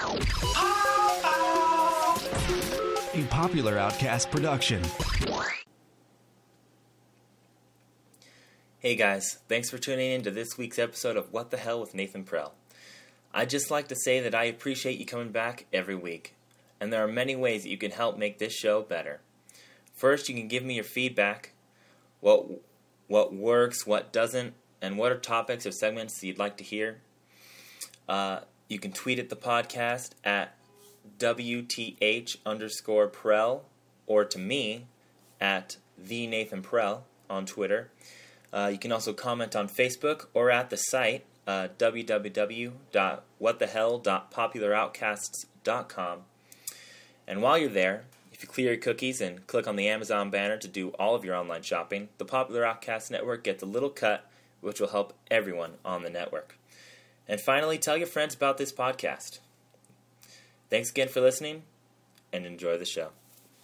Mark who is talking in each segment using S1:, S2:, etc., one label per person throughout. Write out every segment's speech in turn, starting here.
S1: A Popular Outcast production.
S2: Hey guys, thanks for tuning in to this week's episode of What the Hell with Nathan Prell. I'd just like to say that I appreciate you coming back every week, and there are many ways that you can help make this show better. First, you can give me your feedback, what works, what doesn't, and what are topics or segments you'd like to hear. You can tweet at the podcast at WTH_Prell, or to me at the Nathan Prell on Twitter. You can also comment on Facebook or at the site www.whatthehell.popularoutcasts.com. And while you're there, if you clear your cookies and click on the Amazon banner to do all of your online shopping, the Popular Outcast Network gets a little cut, which will help everyone on the network. And finally, tell your friends about this podcast. Thanks again for listening, and enjoy the show.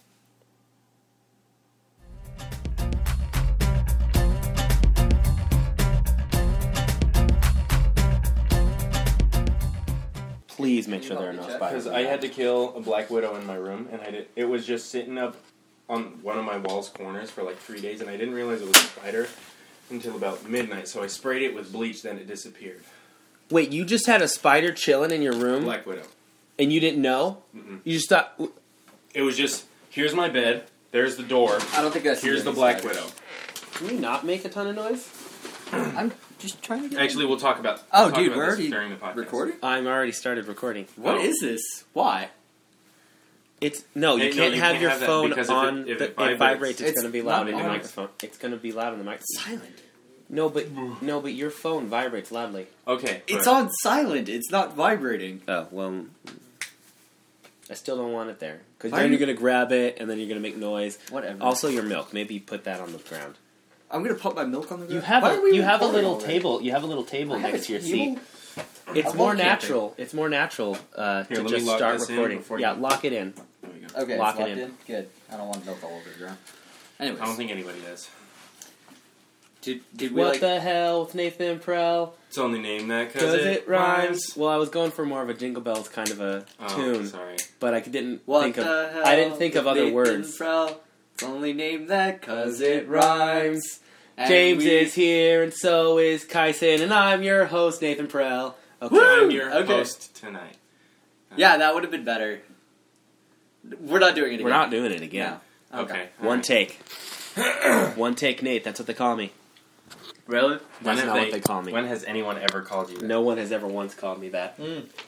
S2: Please make sure there are no spiders.
S3: Because I had to kill a black widow in my room, and it was just sitting up on one of my wall's corners for like 3 days, and I didn't realize it was a spider until about midnight, so I sprayed it with bleach, then it disappeared.
S4: Wait, you just had a spider chilling in your room?
S3: Black widow.
S4: And you didn't know?
S3: Mm-mm.
S4: You just thought...
S3: It was just, here's my bed, there's the door,
S5: I don't think that's...
S3: here's the black widow.
S4: Can you not make a ton of noise?
S5: I'm just trying to get...
S3: Actually, we'll talk about
S5: Oh,
S3: talk
S5: dude,
S3: about
S5: we're
S3: this
S5: already
S3: during the podcast.
S5: recording?
S4: I'm already started recording.
S5: What is this? Why?
S4: It's... No, you can't have your
S3: have that
S4: phone
S3: because
S4: on...
S3: if
S4: It
S3: it
S4: vibrates, it's
S5: it's
S4: going to be loud
S5: not
S4: in the
S5: on.
S4: microphone. It's going to be loud in the microphone.
S5: Silent.
S4: No, but your phone vibrates loudly.
S3: Okay.
S5: It's
S3: but-
S5: on silent. It's not vibrating.
S4: Oh, well... I still don't want it there. Because
S5: Why
S4: then
S5: are
S4: you're
S5: you-
S4: going to grab it, and then you're going to make noise.
S5: Whatever.
S4: Also, your milk. Maybe you put that on the ground.
S5: I'm gonna put my milk on the ground.
S4: You have
S5: Why are we
S4: a
S5: recording
S4: little
S5: already?
S4: table. You have a little table
S5: I have
S4: next
S5: a
S4: to your
S5: table?
S4: seat. It's
S5: I'm
S4: more
S5: looking at
S4: natural. It's more natural
S3: Here,
S4: to
S3: let me
S4: just
S3: lock
S4: start
S3: this in
S4: recording.
S3: before
S4: Yeah,
S3: you-
S4: lock it in.
S3: There we go.
S5: Okay,
S4: Lock
S5: it's
S4: it
S5: locked
S4: in.
S5: in. Good. I don't want milk all over the ground. Anyways,
S3: I don't think anybody does.
S5: did we
S4: What
S5: like...
S4: the hell with Nathan Prell?
S3: It's only named that
S4: Because
S3: because
S4: it rhymes. Well, I was going for more of a Jingle Bells kind of a
S3: Oh,
S4: tune,
S3: sorry.
S4: but I didn't
S5: What
S4: think of.
S5: the hell?
S4: I didn't think of other
S5: Nathan
S4: words.
S5: Prell. It's only named that
S4: Cause it rhymes.
S5: And
S4: James
S5: we-
S4: is here, and so is Kyson, and I'm your host, Nathan Prell. Okay.
S5: Woo!
S3: I'm your
S5: Okay.
S3: host tonight.
S5: Yeah, that would have been better. We're not doing it again.
S4: We're not doing it again.
S5: No.
S3: Okay.
S4: One take. One take, Nate. That's what they call me.
S3: Really?
S4: That's not what they call me.
S3: When has anyone ever called you that?
S4: No one has ever once called me that.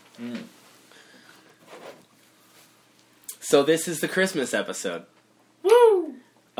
S4: So this is the Christmas episode.
S5: Woo!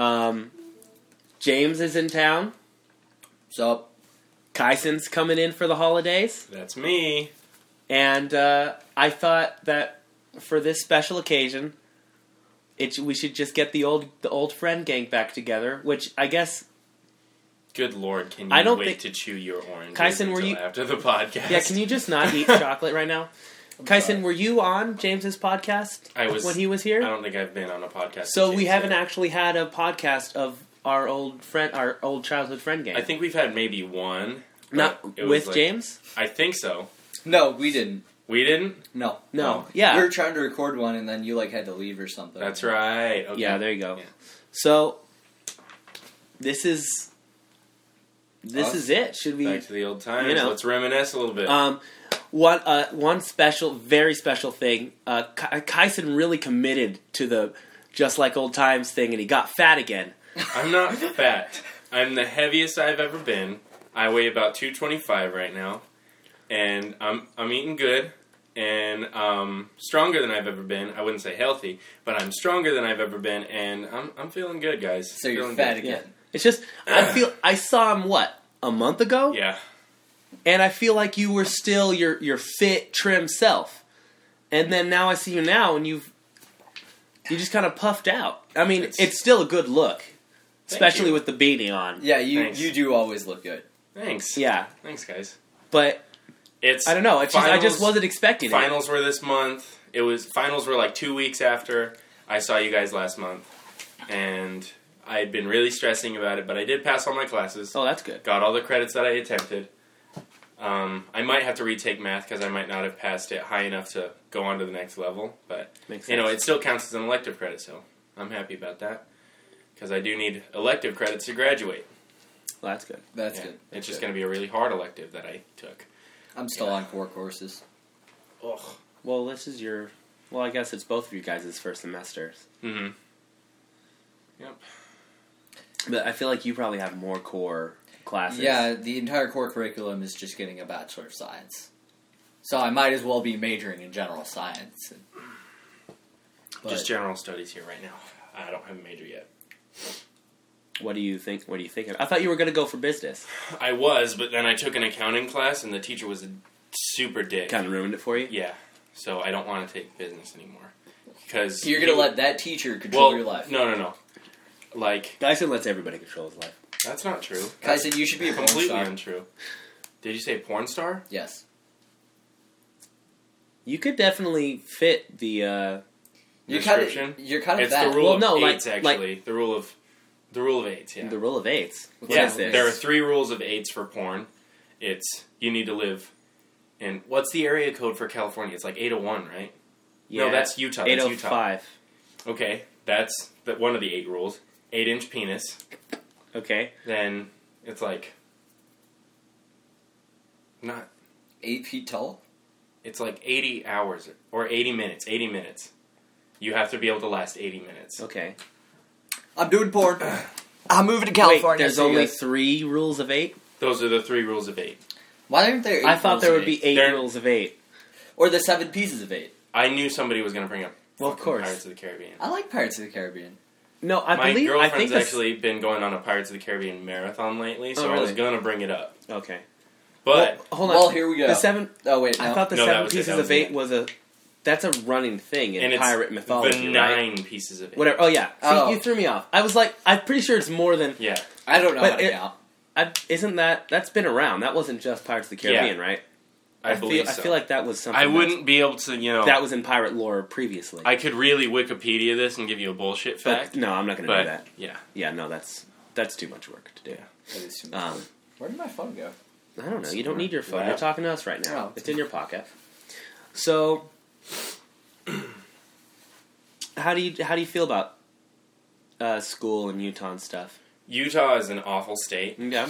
S4: James is in town.
S5: So,
S4: Kyson's coming in for the holidays.
S3: That's me.
S4: And I thought that for this special occasion, we should just get the old friend gang back together, which I guess...
S3: Good Lord, can you
S4: I don't
S3: wait
S4: think-
S3: to chew your oranges
S4: Kyson, were
S3: until
S4: you-
S3: after the podcast?
S4: Yeah, can you just not eat chocolate right now? Kyson, were you on James's podcast
S3: I was
S4: when he was
S3: I
S4: here?
S3: don't think I've been on a podcast.
S4: So
S3: with
S4: we
S3: James
S4: haven't
S3: yet.
S4: actually had a podcast of our old childhood friend gang.
S3: I think we've had maybe one.
S4: Not
S3: but it was
S4: with
S3: like-
S4: James?
S3: I think so.
S5: no, we didn't.
S3: We didn't?
S5: No.
S4: No.
S3: Oh.
S4: Yeah.
S5: We were trying to record one, and then you, had to leave or something.
S3: That's right. Okay.
S4: Yeah, there you go.
S3: Yeah.
S4: So this is
S5: Us?
S4: it. Should we
S3: Back to the old times.
S4: You know.
S3: Let's reminisce a little bit.
S4: one very special thing. Kyson really committed to the just like old times thing, and he got fat again.
S3: I'm not fat. I'm the heaviest I've ever been. I weigh about 225 right now, and I'm eating good, and stronger than I've ever been. I wouldn't say healthy, but I'm stronger than I've ever been, and I'm feeling good, guys.
S5: So you're
S3: Feeling
S5: fat
S3: good.
S5: again.
S4: It's just I saw him a month ago,
S3: Yeah.
S4: and I feel like you were still your fit, trim self, and then now I see you now, and you just kind of puffed out. I mean, it's still a good look, especially
S3: you.
S4: with the beanie on.
S5: Yeah,
S3: Thanks.
S5: you do always look good.
S3: Thanks.
S4: Yeah,
S3: Thanks, guys.
S4: but
S3: It's
S4: I don't know. It's I just wasn't expecting it.
S3: Finals were this month. Finals were like 2 weeks after I saw you guys last month, and I had been really stressing about it, but I did pass all my classes.
S4: Oh, that's good.
S3: Got all the credits that I attempted. I might have to retake math because I might not have passed it high enough to go on to the next level. But,
S4: Makes
S3: you know,
S4: sense.
S3: it still counts as an elective credit, so I'm happy about that. Because I do need elective credits to graduate.
S4: Well, that's good.
S5: That's
S3: Yeah.
S5: good.
S3: It's just going to be a really hard elective that I took.
S5: I'm still on 4 courses.
S3: Ugh.
S4: Well, this is your... Well, I guess it's both of you guys' first semesters.
S3: Mm-hmm. Yep.
S4: But I feel like you probably have more core classes.
S5: Yeah, the entire core curriculum is just getting a Bachelor of Science. So I might as well be majoring in general science.
S3: Just general studies here right now. I don't have a major yet.
S4: What do you think? What are you thinking? I thought you were going to go for business.
S3: I was, but then I took an accounting class, and the teacher was a super dick.
S4: Kind of ruined it for you?
S3: Yeah, so I don't want to take business anymore. Because
S5: You're going to let that teacher control your life.
S3: No. Like,
S4: Dyson lets everybody control his life.
S3: that's not true.
S5: Kaisen, you should be a porn
S3: Completely
S5: star.
S3: untrue. Did you say porn star?
S5: Yes.
S4: You could definitely fit the...
S5: You're kind
S3: Description?
S5: of
S3: It's
S5: fat.
S3: the rule
S4: Well,
S3: of
S4: no,
S3: eights,
S4: like-
S3: actually. The rule of eights, yeah.
S4: The rule of eights. What
S3: Yeah,
S4: is this?
S3: there are 3 rules of eights for porn. It's, you need to live in, what's the area code for California? It's like 801, right? No, that's Utah. That's Utah.
S4: 805.
S3: Okay, that's one of the 8 rules. 8-inch penis.
S4: Okay.
S3: Then it's like, not,
S5: 8 feet tall?
S3: it's like 80 hours, or 80 minutes. 80 minutes. You have to be able to last 80 minutes.
S4: Okay.
S5: I'm doing porn. I'm moving to
S4: Wait,
S5: California.
S4: there's
S5: so you
S4: only
S5: guys-
S4: 3 rules of 8?
S3: Those are the 3 rules of 8.
S5: Why aren't there 8
S4: I thought
S5: rules
S4: there
S5: of
S4: would be 8
S3: There-
S4: rules of 8.
S5: Or the 7 pieces of 8.
S3: I knew somebody was going to bring up
S4: Well, of
S3: fucking
S4: course.
S3: Pirates of the Caribbean.
S5: I like Pirates of the Caribbean.
S4: No, I
S3: My
S4: believe... I
S3: girlfriend's
S4: think that's...
S3: actually been going on a Pirates of the Caribbean marathon lately, so
S4: Oh,
S3: I was
S4: really?
S3: going to bring it up.
S4: Okay.
S3: But,
S4: Well, hold on.
S5: Well, here we go.
S4: The 7...
S5: Oh, wait, no.
S4: I thought the
S3: No, that
S4: 7
S3: was it,
S4: pieces
S3: that was
S4: of 8
S3: it.
S4: was a... That's a running thing in
S3: and it's
S4: pirate mythology,
S3: the
S4: right?
S3: 9 pieces of 8.
S4: Whatever. Oh, yeah. See,
S5: Oh.
S4: you threw me off. I was like... I'm pretty sure it's more than...
S3: Yeah.
S5: I don't know
S4: But
S5: how to
S4: it-
S5: count.
S4: Isn't that... That's been around. That wasn't just Pirates of the Caribbean, right?
S3: I believe so.
S4: I feel like that was something
S3: I wouldn't be able to,
S4: that was in pirate lore previously.
S3: I could really Wikipedia this and give you a bullshit
S4: But
S3: fact.
S4: no, I'm not going to
S3: But,
S4: do that.
S3: yeah.
S4: Yeah, no, that's too much work to do.
S5: That is too much. Where did my phone go?
S4: I don't know. You don't need your phone.
S3: Yeah.
S4: You're talking to us right now.
S5: Oh.
S4: It's in your pocket. So, how do you feel about school and Utah and stuff?
S3: Utah is an awful state.
S4: Yeah.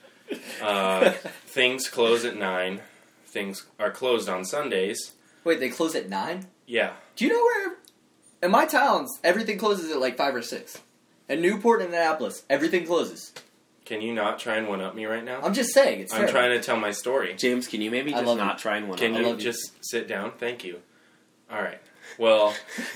S3: Things close at 9. Things are closed on Sundays.
S5: Wait, they close at 9?
S3: Yeah.
S5: Do you know where... In my towns, everything closes at like 5 or 6. In Newport and Annapolis, everything closes.
S3: Can you not try and one-up me right now?
S5: I'm just saying, it's
S3: I'm
S5: terrible.
S3: trying to tell my story.
S4: James, can you maybe
S5: I
S4: just
S5: love
S4: not
S5: you.
S4: try and one
S3: Can
S4: up?
S3: you
S5: love you.
S3: just sit down? Thank you. All right. Well,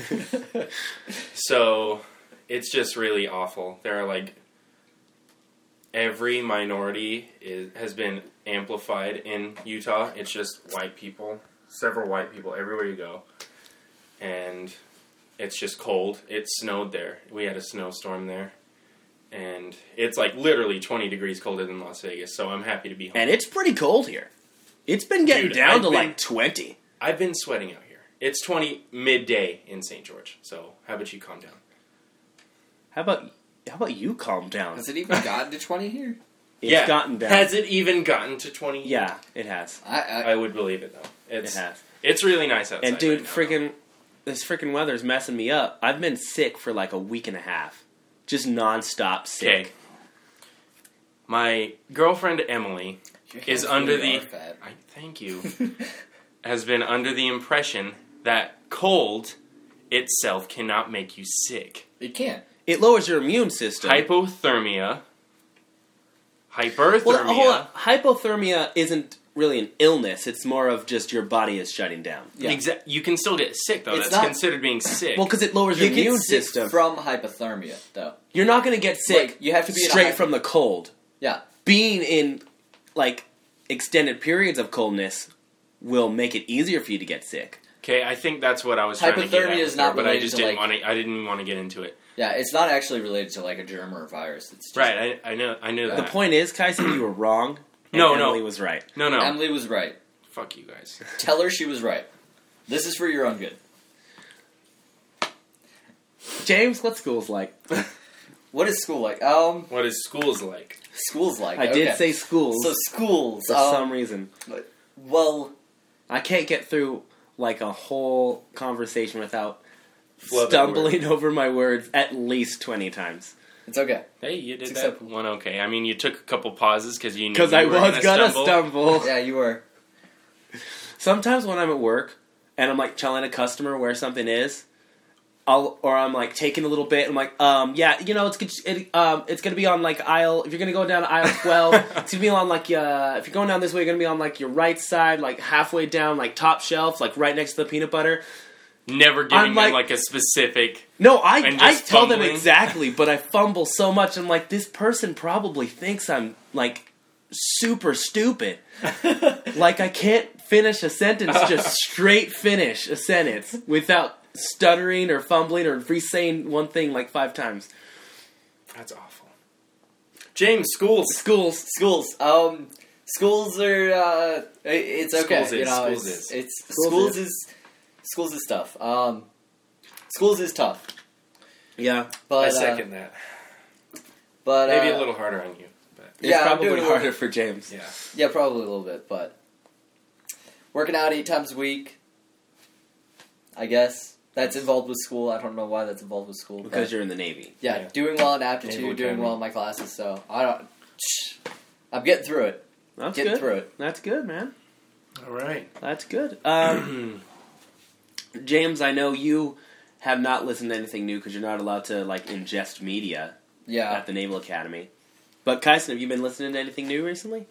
S3: so it's just really awful. There are like every minority has been amplified in Utah. It's just white people, several white people everywhere you go, and it's just cold. It snowed there. We had a snowstorm there, and it's like literally 20 degrees colder than Las Vegas. So I'm happy to be home.
S4: And it's pretty cold here. It's been getting
S3: Dude,
S4: down
S3: I've
S4: to
S3: been-
S4: like 20.
S3: I've been sweating out here. It's 20 midday in St. George. So how about you calm down?
S4: How about you calm down?
S5: Has it even gotten to 20 here?
S4: It's gotten down.
S3: Has it even gotten to 20?
S4: Yeah, it has.
S3: I would believe it though.
S4: It has.
S3: It's really nice outside.
S4: And dude,
S3: right now,
S4: this freaking weather's messing me up. I've been sick for like a week and a half. Just nonstop sick.
S3: Okay. My girlfriend Emily
S5: Your
S3: is
S5: hands
S3: under
S5: really
S3: the.
S5: are fat.
S3: Thank you. Has been under the impression that cold itself cannot make you sick.
S5: It can't.
S4: It lowers your immune system.
S3: Hypothermia. Hyperthermia.
S4: Well, hold on. Hypothermia isn't really an illness. It's more of just your body is shutting down.
S5: Yeah.
S3: You can still get sick though.
S5: It's
S3: That's
S5: not-
S3: considered being sick.
S4: Well, because it lowers
S5: You
S4: your
S5: get
S4: immune
S5: sick
S4: system.
S5: from hypothermia, though.
S4: You're not going to get sick
S5: Like, you have to be in a
S4: straight
S5: hypo-
S4: from the cold.
S5: Yeah.
S4: Being in like extended periods of coldness will make it easier for you to get sick.
S3: Okay, I think that's what I was trying to get
S5: Hypothermia
S3: at
S5: is
S3: with
S5: not
S3: her, but I
S5: related
S3: just
S5: to,
S3: didn't
S5: like-
S3: want to. I didn't want to get into it.
S5: Yeah, it's not actually related to, like, a germ or a virus. It's just,
S3: Right, I knew that.
S4: The point is, Kyson, you were wrong. And
S3: No,
S4: Emily
S3: no.
S4: was right.
S3: No, no.
S5: Emily was right.
S3: Fuck you guys.
S5: Tell her she was right. This is for your own good.
S4: James, what school's like?
S5: What is school like?
S3: What is schools like?
S5: Schools like.
S4: I did say schools
S5: So schools.
S4: for some reason.
S5: Well,
S4: I can't get through like a whole conversation without
S3: Flubbing
S4: stumbling over my words at least 20 times.
S5: it's okay.
S3: Hey, you did
S5: It's
S3: that
S5: acceptable.
S3: one okay. I mean, you took a couple pauses because you knew
S4: Because
S3: you
S4: I
S3: were
S4: was gonna
S3: stumble.
S4: stumble.
S5: Yeah, you were.
S4: Sometimes when I'm at work and I'm like telling a customer where something is, I'm like taking a little bit. I'm like, yeah, you know, it's gonna be on like aisle. If you're gonna go down aisle 12, it's gonna be on like if you're going down this way, you're gonna be on like your right side, like halfway down, like top shelf, like right next to the peanut butter.
S3: Never giving
S4: I'm
S3: them
S4: like-
S3: like a specific.
S4: No,
S3: And
S4: I
S3: just
S4: tell them
S3: fumbling?
S4: exactly, but I fumble so much. I'm like, this person probably thinks I'm like super stupid. Like I can't finish a sentence, just straight finish a sentence without stuttering or fumbling or re-saying one thing like 5 times.
S3: That's awful. James, schools.
S4: Schools.
S5: Schools. Schools are. It's okay.
S3: Schools
S5: you
S3: is,
S5: know,
S3: schools
S5: it's,
S3: is.
S5: it's
S4: Schools
S5: schools is tough. Schools is tough.
S4: Yeah.
S5: But
S3: I second that.
S5: But
S3: Maybe a little harder on you. But
S4: It's
S5: Yeah, I'm
S4: probably
S5: doing a little-
S4: harder for James.
S3: yeah.
S5: Yeah, probably a little bit, but working out 8 times a week. I guess that's involved with school. I don't know why that's involved with school.
S4: Because
S5: but
S4: you're in the Navy.
S5: yeah, doing well in
S3: Naval
S5: aptitude, doing
S3: Academy.
S5: well in my classes. So I'm getting through it.
S4: That's
S5: Getting
S4: good.
S5: through it.
S4: That's good, man.
S3: All right.
S4: That's good. James, I know you have not listened to anything new because you're not allowed to like ingest media
S5: Yeah.
S4: at the Naval Academy. But Kyson, have you been listening to anything new recently?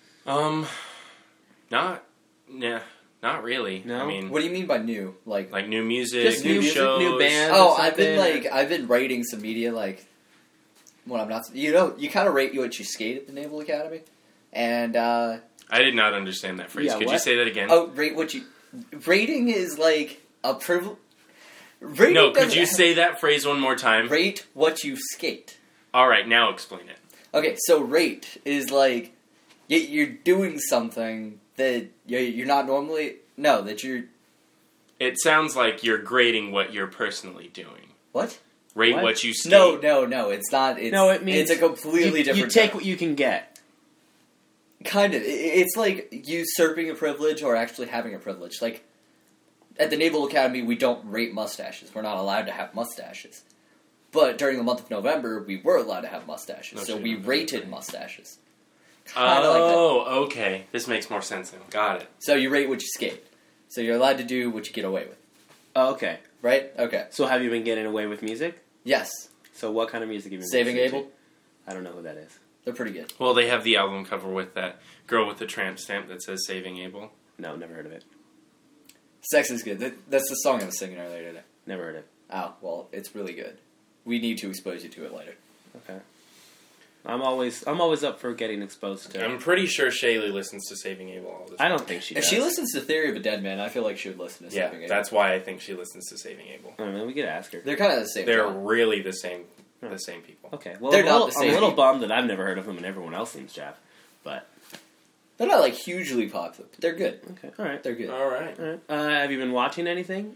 S3: Not really.
S4: No?
S3: I mean,
S5: What do you mean by new? Like
S3: new music,
S4: Just new music,
S3: shows.
S4: new bands.
S5: oh,
S4: or
S5: I've been
S4: something,
S5: I've been rating some media like when I'm not. You know, you kind of rate what you skate at the Naval Academy, and
S3: I did not understand that phrase.
S4: Yeah,
S3: Could you
S4: what?
S3: say that again?
S5: rate what you. Rating is like a privilege.
S3: No, could you say that phrase one more time?
S5: Rate what you skate.
S3: All right, now explain it.
S5: Okay, so rate is like you're doing something that you're not normally. No, that you're.
S3: It sounds like you're grading what you're personally doing.
S5: What?
S3: Rate
S4: What?
S3: what you skate.
S5: No, it's not. It's,
S4: No, it means
S5: it's a completely
S4: you
S5: different.
S4: take
S5: term.
S4: what you can get.
S5: Kind of. It's like usurping a privilege or actually having a privilege. Like, at the Naval Academy, we don't rate mustaches. We're not allowed to have mustaches. But during the month of November, we were allowed to have mustaches.
S3: No
S5: so
S3: shit,
S5: we
S3: no,
S5: rated
S3: no.
S5: mustaches. Kind of like that.
S3: Oh, okay. This makes more sense now. Got it.
S5: So you rate what you skate. So you're allowed to do what you get away with.
S4: Oh, okay.
S5: Right? Okay.
S4: So have you been getting away with music?
S5: Yes.
S4: So what kind of music have you been
S5: Saving
S4: listening
S5: Abel?
S4: to? I don't know who that is.
S5: They're pretty good.
S3: Well, they have the album cover with that girl with the tramp stamp that says "Saving Abel."
S4: No, never heard of it.
S5: Sex is good. That's the song I was singing earlier today.
S4: Never heard of it.
S5: Oh, well, it's really good. We need to expose you to it later.
S4: Okay. I'm always up for getting exposed to
S3: I'm pretty sure Shaylee listens to "Saving Abel" all the time.
S4: I don't think she
S5: If
S4: does.
S5: she listens to Theory of a Dead Man, I feel like she would listen to
S3: Yeah,
S5: Saving Abel.
S3: that's why I think she listens to "Saving Abel."
S4: I don't know, we could ask her.
S5: They're kind of the same.
S3: They're
S5: genre.
S3: really the same people.
S4: Okay. Well,
S5: They're
S4: I'm,
S5: not
S4: a little,
S5: the same
S4: I'm a little
S5: people.
S4: bummed that I've never heard of them and everyone else seems to have. But
S5: They're not like hugely popular, but they're good.
S4: okay, all right.
S5: They're good.
S3: All right.
S4: All right. Have you been watching anything?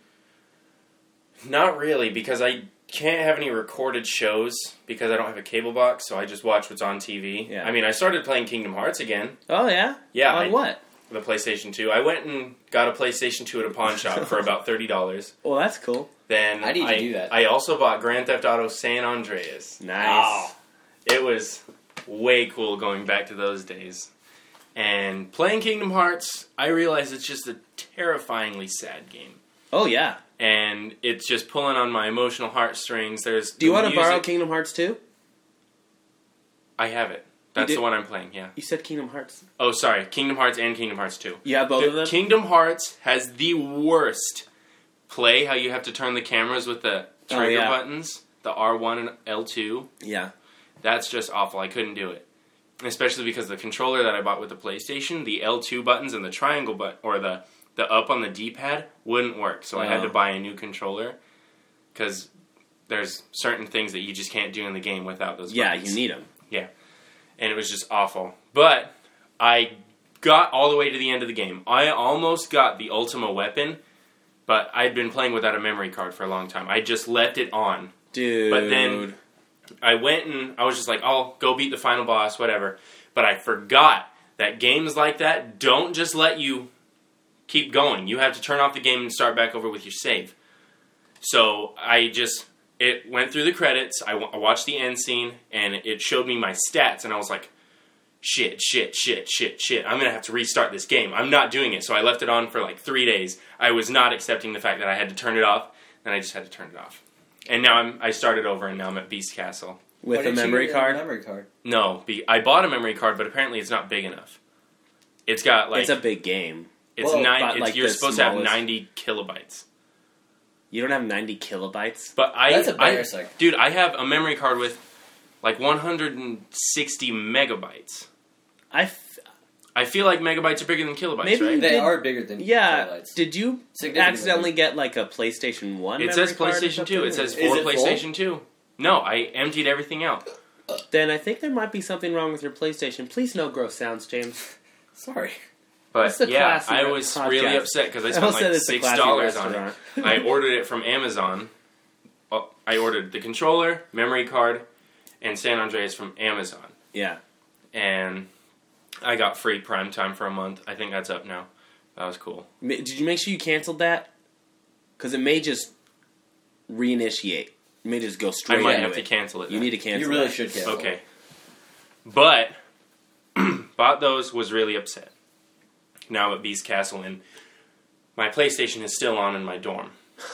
S3: Not really, because I can't have any recorded shows because I don't have a cable box, so I just watch what's on TV.
S4: Yeah.
S3: I mean, I started playing Kingdom Hearts again.
S4: Oh yeah.
S3: Yeah,
S4: On what?
S3: The PlayStation 2. I went and got a PlayStation 2 at a pawn shop for about $30.
S4: Well, that's cool.
S3: Then
S5: I need to do that.
S3: I also bought Grand Theft Auto San Andreas.
S4: Nice.
S3: It was way cool going back to those days. And playing Kingdom Hearts, I realized it's just a terrifyingly sad game.
S4: Oh yeah.
S3: And it's just pulling on my emotional heartstrings. There's
S4: Do you
S3: the
S4: want to borrow
S3: music-
S4: Kingdom Hearts 2?
S3: I have it. That's
S4: did?
S3: the one I'm playing, yeah.
S4: You said Kingdom Hearts.
S3: Oh, sorry. Kingdom Hearts and Kingdom Hearts 2.
S4: You have both of them?
S3: Kingdom Hearts has the worst play, how you have to turn the cameras with the trigger
S4: yeah.
S3: buttons, the R1 and L2.
S4: Yeah.
S3: That's just awful. I couldn't do it. Especially because the controller that I bought with the PlayStation, the L2 buttons and the triangle button, or the up on the D-pad, wouldn't work. So I had to buy a new controller, because there's certain things that you just can't do in the game without those
S4: Yeah,
S3: buttons.
S4: you need them.
S3: Yeah. And it was just awful. But I got all the way to the end of the game. I almost got the Ultima weapon, but I'd been playing without a memory card for a long time. I just left it on.
S4: Dude.
S3: But then I went and I was just like, I'll go beat the final boss, whatever. But I forgot that games like that don't just let you keep going. You have to turn off the game and start back over with your save. So it went through the credits, I watched the end scene, and it showed me my stats, and I was like, shit, I'm going to have to restart this game. I'm not doing it. So I left it on for like 3 days. I was not accepting the fact that I had to turn it off, and I just had to turn it off. And now I started over, and now I'm at Beast Castle.
S4: With a memory card?
S3: No, I bought a memory card, but apparently it's not big enough. It's got like...
S4: It's a big game.
S3: You're supposed to have 90 kilobytes.
S4: You don't have 90 kilobytes?
S3: But
S5: That's embarrassing.
S3: Dude, I have a memory card with like 160 megabytes. I feel like megabytes are bigger than kilobytes,
S4: Maybe
S3: right?
S5: They are bigger than kilobytes.
S4: Did you accidentally get like a PlayStation 1
S3: It says PlayStation 2. It says for PlayStation 2. No, I emptied everything out.
S4: Then I think there might be something wrong with your PlayStation. Please no gross sounds, James.
S5: Sorry.
S3: But yeah, I was really upset because I spent like $6 on it. I ordered it from Amazon. I ordered the controller, memory card, and San Andreas from Amazon.
S4: Yeah.
S3: And I got free Prime Time for a month. I think that's up now. That was cool.
S4: Did you make sure you canceled that? Because it may just reinitiate. It may just go straight into it.
S3: I might have to cancel it.
S4: You need to cancel it.
S5: You really should cancel it.
S3: Okay. But, bought those, was really upset. Now I'm at Beast Castle, and my PlayStation is still on in my dorm.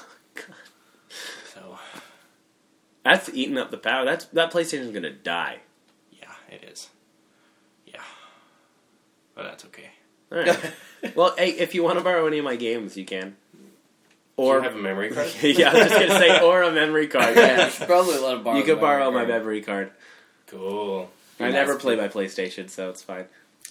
S3: So
S4: that's eating up the power. That PlayStation's gonna die.
S3: Yeah, it is. Yeah, but that's okay.
S4: All right. Well, hey, if you want to borrow any of my games, you can.
S3: Or do you have a memory card?
S4: Yeah, I was just gonna say, or a memory card. Yeah,
S5: you should probably let him borrow.
S4: You can borrow my memory card.
S3: Cool.
S4: I never play my PlayStation, so it's fine.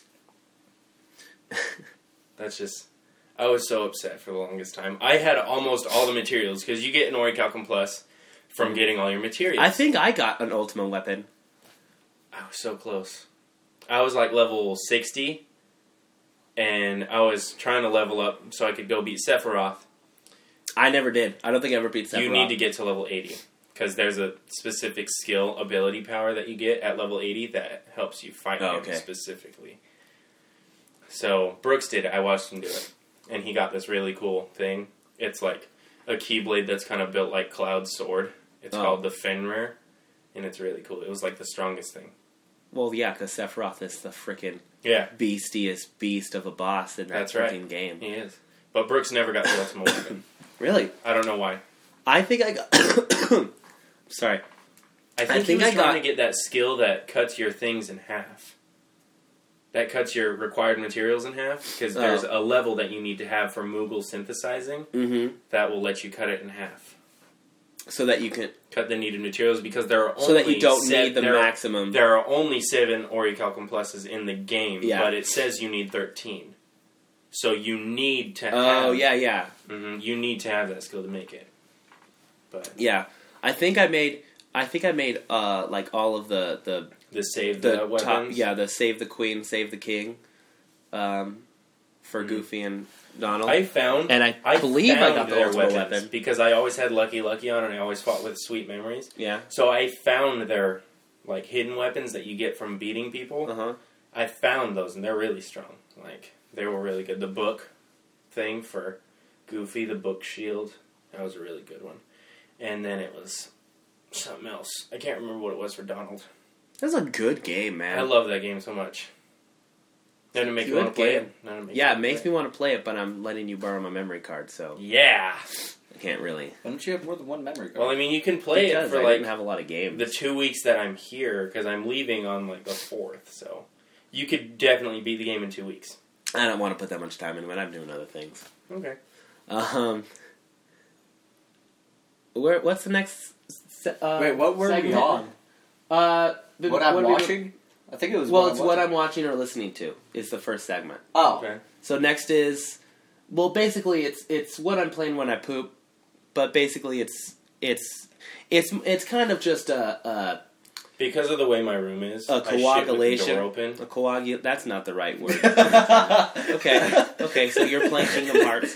S3: That's just... I was so upset for the longest time. I had almost all the materials, because you get an Orichalcum Plus from getting all your materials.
S4: I think I got an Ultima weapon.
S3: I was so close. I was like level 60, and I was trying to level up so I could go beat Sephiroth.
S4: I never did. I don't think I ever beat Sephiroth.
S3: You need to get to level 80, because there's a specific skill, ability power that you get at level 80 that helps you fight him specifically. So, Brooks did it. I watched him do it. And he got this really cool thing. It's like a Keyblade that's kind of built like Cloud's sword. It's called the Fenrir. And it's really cool. It was like the strongest thing.
S4: Well, yeah, because Sephiroth is the freaking beastiest beast of a boss in that freaking game.
S3: He is. But Brooks never got the Ultima weapon.
S4: Really?
S3: I don't know why.
S4: I think I got... Sorry.
S3: I think he was trying to get that skill that cuts your things in half. That cuts your required materials in half, because there's a level that you need to have for Moogle synthesizing that will let you cut it in half.
S4: So that you can...
S3: Cut the needed materials, because there are only...
S4: So that you don't need the maximum...
S3: There are only 7 Orichalcum Pluses in the game, but it says you need 13. So you need to have...
S4: Oh, yeah.
S3: You need to have that skill to make it. But
S4: yeah. I think I made like all of the
S3: save the weapons?
S4: The save the queen, save the king, for Goofy and Donald.
S3: I found,
S4: and I believe I got the ultimate weapon
S3: because I always had Lucky on, and I always fought with Sweet Memories.
S4: Yeah.
S3: So I found their like hidden weapons that you get from beating people. I found those, and they're really strong. Like they were really good. The book thing for Goofy, the book shield, that was a really good one. And then it was something else. I can't remember what it was for Donald.
S4: That's a good game, man.
S3: I love that game so much. Doesn't it make you want to play it?
S4: Yeah, it makes me want to play it, but I'm letting you borrow my memory card, so...
S3: Yeah!
S4: I can't really.
S5: Why don't you have more than one memory card?
S3: Well, I mean, you can play it for,
S4: I didn't have a lot of games.
S3: The 2 weeks that I'm here, because I'm leaving on, like, the 4th, so... You could definitely beat the game in 2 weeks.
S4: I don't want to put that much time into it. I'm doing other things.
S3: Okay.
S4: What's the next...
S5: Wait, what were we on? What I'm watching? I think it was
S4: what I'm watching or listening to is the first segment.
S5: Oh.
S3: Okay.
S4: So next is... Well, basically, it's what I'm playing when I poop, but basically it's kind of just a
S3: Because of the way my room is,
S4: A
S3: I shit with the
S4: coagulation.
S3: door open.
S4: That's not the right word. Okay, so you're playing Kingdom Hearts.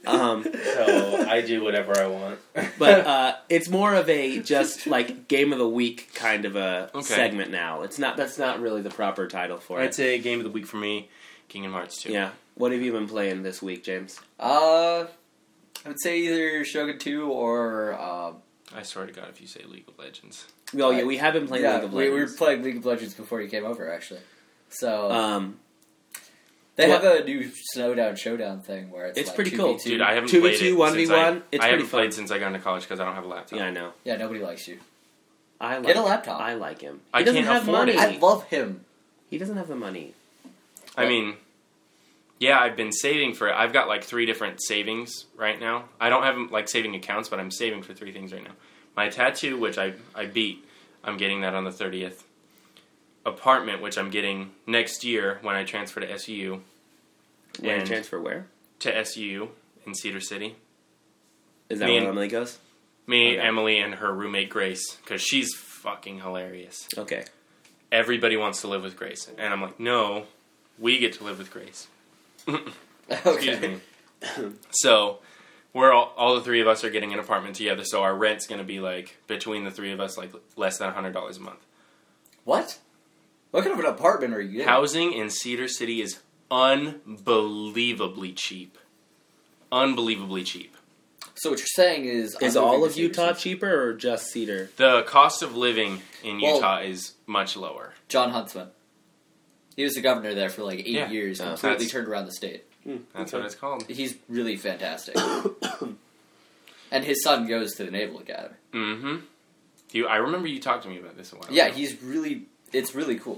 S3: So I do whatever I want.
S4: But it's more of a just like game of the week kind of a segment now. That's not really the proper title for it.
S3: I'd say game of the week for me, Kingdom Hearts 2.
S4: Yeah. What have you been playing this week, James?
S5: I would say either Shogun 2 or
S3: I swear to God, if you say League of Legends.
S4: Oh yeah, we have been playing League of Legends.
S5: We were playing League of Legends before you came over, actually. So they
S4: what-
S5: have a new Snowdown Showdown thing where it's like
S4: pretty
S5: 2v2.
S4: cool.
S3: Dude, I haven't played it
S4: 2v2, 1v1.
S3: since
S4: It's
S3: I
S4: pretty
S3: haven't
S4: fun.
S3: played since I got into college because I don't have a laptop.
S4: Yeah, I know.
S5: Yeah, nobody likes you.
S4: Get
S5: a laptop.
S4: I like him.
S3: I
S4: He doesn't
S3: can't
S4: have
S3: afford
S4: money.
S3: it.
S5: I love him.
S4: He doesn't have the money.
S3: I mean, yeah, I've been saving for it. I've got like 3 different savings right now. I don't have like saving accounts, but I'm saving for 3 things right now. My tattoo, which I beat, I'm getting that on the 30th. Apartment, which I'm getting next year when I transfer to SU.
S4: When you
S3: And-
S4: transfer where?
S3: To SU in Cedar City.
S4: Is that
S3: Me
S4: where
S3: and-
S4: Emily goes?
S3: Me,
S4: Okay.
S3: Emily, and her roommate Grace, because she's fucking hilarious.
S4: Okay.
S3: Everybody wants to live with Grace, and I'm like, no, we get to live with Grace. Excuse me. So we're all the 3 of us are getting an apartment together, so our rent's going to be like between the 3 of us like less than $100 a month.
S5: What? What kind of an apartment are you in?
S3: Housing in Cedar City is unbelievably cheap. Unbelievably cheap.
S5: So what you're saying is...
S4: Is
S5: I'm
S4: all
S5: moving
S4: of
S5: to
S4: Utah
S5: Cedar.
S4: cheaper or just Cedar?
S3: The cost of living in
S5: Well-
S3: Utah is much lower.
S5: John Huntsman. He was the governor there for like 8
S3: Yeah.
S5: years.
S4: Oh.
S5: Completely
S3: That's-
S5: turned around the state.
S3: That's what it's called.
S5: He's really fantastic. And his son goes to the Naval Academy.
S3: Mm-hmm. I remember you talked to me about this a while
S5: Yeah,
S3: ago.
S5: it's really cool.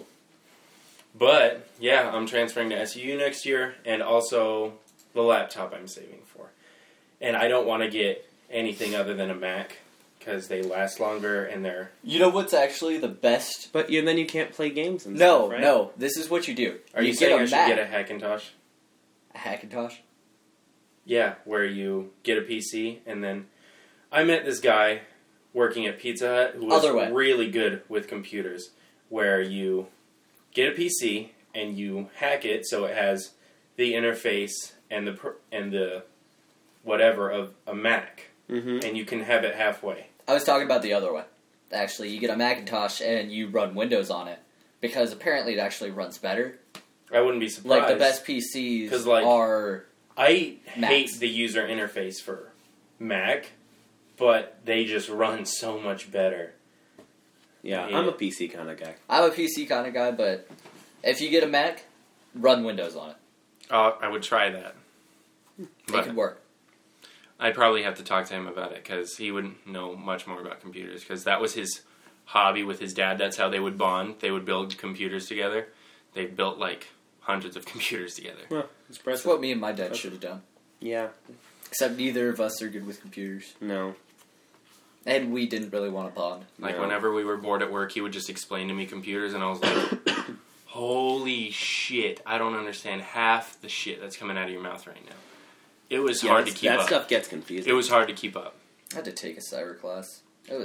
S3: But, yeah, I'm transferring to SU next year, and also the laptop I'm saving for. And I don't want to get anything other than a Mac, because they last longer, and they're...
S5: You know what's actually the best?
S4: But then you can't play games and
S5: No,
S4: stuff, right?
S5: no. This is what you do.
S3: Are you
S5: get
S3: saying
S5: a
S3: I should
S5: Mac.
S3: get a Hackintosh?
S5: A Hackintosh?
S3: Yeah, where you get a PC, and then... I met this guy working at Pizza Hut who was
S5: Other way.
S3: really good with computers, where you get a PC, and you hack it so it has the interface and the whatever of a Mac, and you can have it halfway.
S5: I was talking about the other way. Actually, you get a Macintosh and you run Windows on it. Because apparently it actually runs better.
S3: I wouldn't be surprised.
S5: Like, the best PCs
S3: 'Cause, like,
S5: are...
S3: I
S5: Macs.
S3: hate the user interface for Mac, but they just run so much better.
S4: Yeah,
S3: Yeah.
S4: I'm a PC kind of guy.
S5: I'm a PC kind of guy, but if you get a Mac, run Windows on it.
S3: I would try that.
S5: It
S3: But
S5: could work.
S3: I'd probably have to talk to him about it, because he wouldn't know much more about computers, because that was his hobby with his dad. That's how they would bond. They would build computers together. They built, like, hundreds of computers together.
S4: Well,
S5: That's what me and my dad should have done.
S4: Yeah.
S5: Except neither of us are good with computers.
S4: No.
S5: And we didn't really want to bond.
S3: Like,
S4: No.
S3: whenever we were bored at work, he would just explain to me computers, and I was like, holy shit, I don't understand half the shit that's coming out of your mouth right now. It was
S4: Yeah,
S3: hard to keep
S4: that
S3: up.
S4: stuff gets confusing.
S3: It was hard to keep up.
S5: I had to take a cyber class. That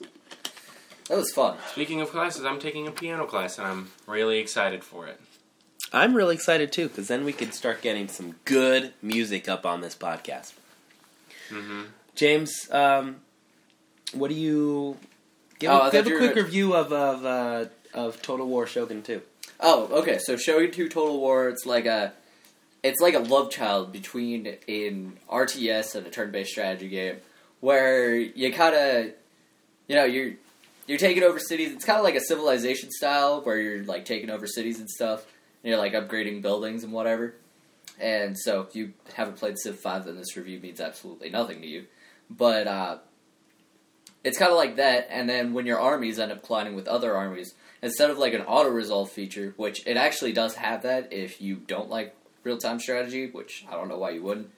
S5: was fun.
S3: Speaking of classes, I'm taking a piano class, and I'm really excited for it.
S4: I'm really excited too, because then we can start getting some good music up on this podcast.
S3: Mm-hmm.
S4: James, what do you give?
S5: Oh, I
S4: Give
S5: thought
S4: a
S5: you
S4: quick
S5: were-
S4: review of Total War Shogun 2.
S5: Oh, okay. So Shogun 2 Total War, it's like a love child between an RTS and a turn-based strategy game, where you kind of, you're taking over cities. It's kind of like a Civilization style, where you're like taking over cities and stuff, and you're like upgrading buildings and whatever. And so if you haven't played Civ 5, then this review means absolutely nothing to you. But it's kind of like that, and then when your armies end up colliding with other armies, instead of like an auto-resolve feature, which it actually does have that if you don't like real-time strategy, which I don't know why you wouldn't,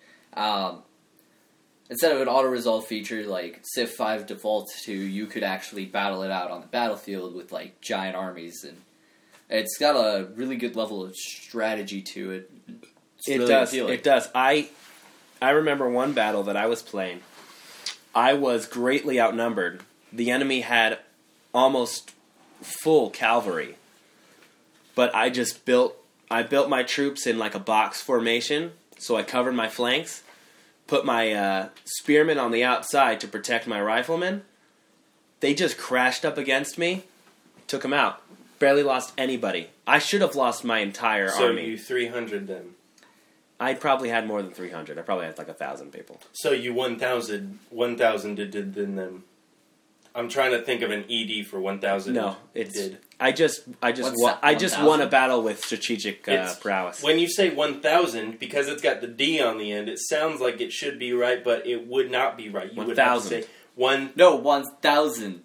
S5: instead of an auto-resolve feature like Civ 5 defaults to, you could actually battle it out on the battlefield with like giant armies, and it's got a really good level of strategy to it. It's
S4: It
S5: really
S4: does.
S5: appealing.
S4: It does. I remember one battle that I was playing. I was greatly outnumbered. The enemy had almost full cavalry. But I built my troops in like a box formation, so I covered my flanks, put my spearmen on the outside to protect my riflemen. They just crashed up against me, took them out. Barely lost anybody. I should have lost my entire
S3: So
S4: army.
S3: you 300 them.
S4: I probably had more than 300. I probably had like 1,000 people.
S3: So you 1,000 did them. I'm trying to think of an ED for 1,000.
S4: No, it's
S3: did.
S4: I just
S5: What's
S4: won,
S5: that,
S4: I just
S5: 1,000?
S4: won a battle with strategic
S3: It's-
S4: prowess.
S3: When you say 1,000, because it's got the D on the end, it sounds like it should be right, but it would not be right. You would have to
S4: 1,000.
S3: say one.
S5: No, 1,000.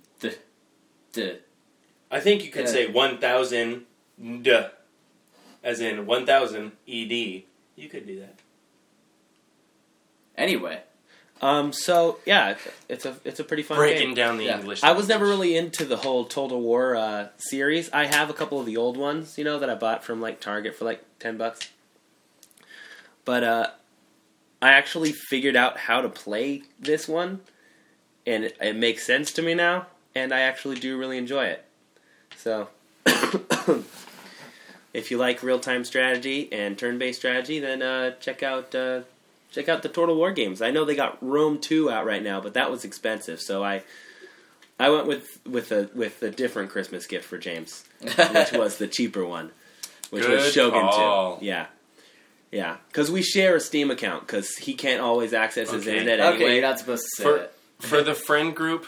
S3: I think you could
S5: Yeah.
S3: say 1,000 as in 1,000 ED. You could do that.
S5: Anyway,
S4: So yeah, it's a pretty fun
S3: Breaking
S4: game.
S3: down the
S5: Yeah.
S3: English.
S4: I was never really into the whole Total War series. I have a couple of the old ones, that I bought from like Target for like $10. But I actually figured out how to play this one, and it makes sense to me now, and I actually do really enjoy it. So, if you like real-time strategy and turn-based strategy, then check out the Total War games. I know they got Rome 2 out right now, but that was expensive, so I went with a different Christmas gift for James, which was the cheaper one, which was
S3: Good
S4: Shogun
S3: call.
S4: 2. Yeah, because we share a Steam account because he can't always access his
S3: Okay.
S4: internet
S5: okay,
S4: anyway.
S5: you're not supposed to say
S3: For,
S5: it.
S3: for the friend group,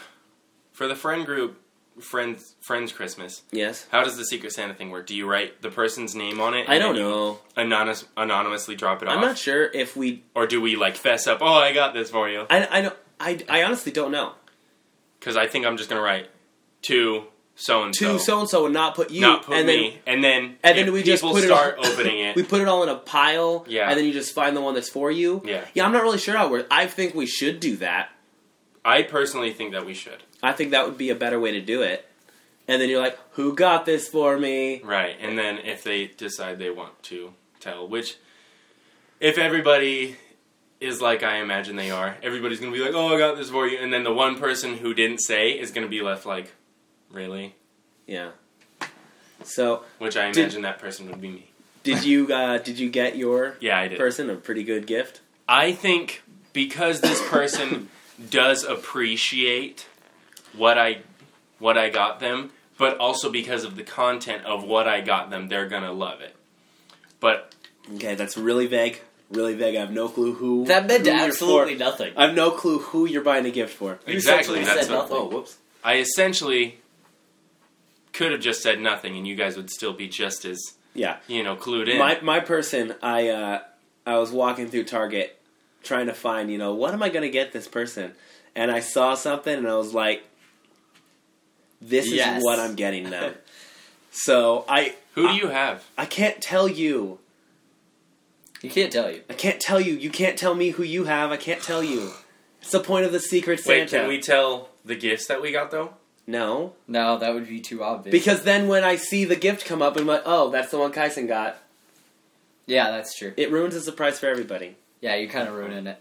S3: friends Christmas.
S4: Yes,
S3: How does the Secret Santa thing work? Do you write the person's name on it?
S4: I
S3: and
S4: don't
S3: then you
S4: know.
S3: Anonymously drop it off.
S4: I'm not sure if we.
S3: Or do we like fess up? Oh, I got this for you.
S4: I honestly don't know.
S3: Because I think I'm just gonna write to so and
S4: To so and so and not put you,
S3: not put
S4: and
S3: me, and then
S4: then we just
S3: people
S4: put it
S3: start
S4: all,
S3: opening it.
S4: We put it all in a pile,
S3: Yeah.
S4: and then you just find the one that's for you.
S3: Yeah.
S4: I'm not really sure how it works. I think we should do that.
S3: I personally think that we should.
S4: I think that would be a better way to do it. And then you're like, who got this for me?
S3: Right, and then if they decide they want to tell, which if everybody is like I imagine they are, everybody's gonna be like, "Oh, I got this for you," and then the one person who didn't say is gonna be left like, "Really?"
S4: Yeah. So,
S3: Which I imagine that person would be me.
S4: did you get your
S3: Yeah, I did.
S4: person a pretty good gift?
S3: I think because this person does appreciate what I got them, but also because of the content of what I got them, they're gonna love it. But
S4: Okay, that's really vague. Really vague. I have no clue who.
S5: That meant
S4: who you're
S5: absolutely
S4: for.
S5: nothing.
S4: I have no clue who you're buying a gift for.
S5: You
S3: exactly,
S5: essentially
S3: that's
S5: said
S3: what,
S5: nothing.
S4: Oh, whoops.
S3: I essentially could have just said nothing, and you guys would still be just as
S4: Yeah.
S3: clued in.
S4: My person, I was walking through Target trying to find, what am I going to get this person? And I saw something and I was like, this
S5: Yes.
S4: is what I'm getting them. So
S3: Who do you have?
S4: I can't tell you.
S5: You can't tell you.
S4: I can't tell you. You can't tell me who you have. I can't tell you. It's the point of the Secret Santa.
S3: Wait, can we tell the gifts that we got though?
S4: No.
S5: No, that would be too obvious.
S4: Because then when I see the gift come up, I'm like, oh, that's the one Kaisen got.
S5: Yeah, that's true.
S4: It ruins the surprise for everybody.
S5: Yeah, you're kind of ruining it.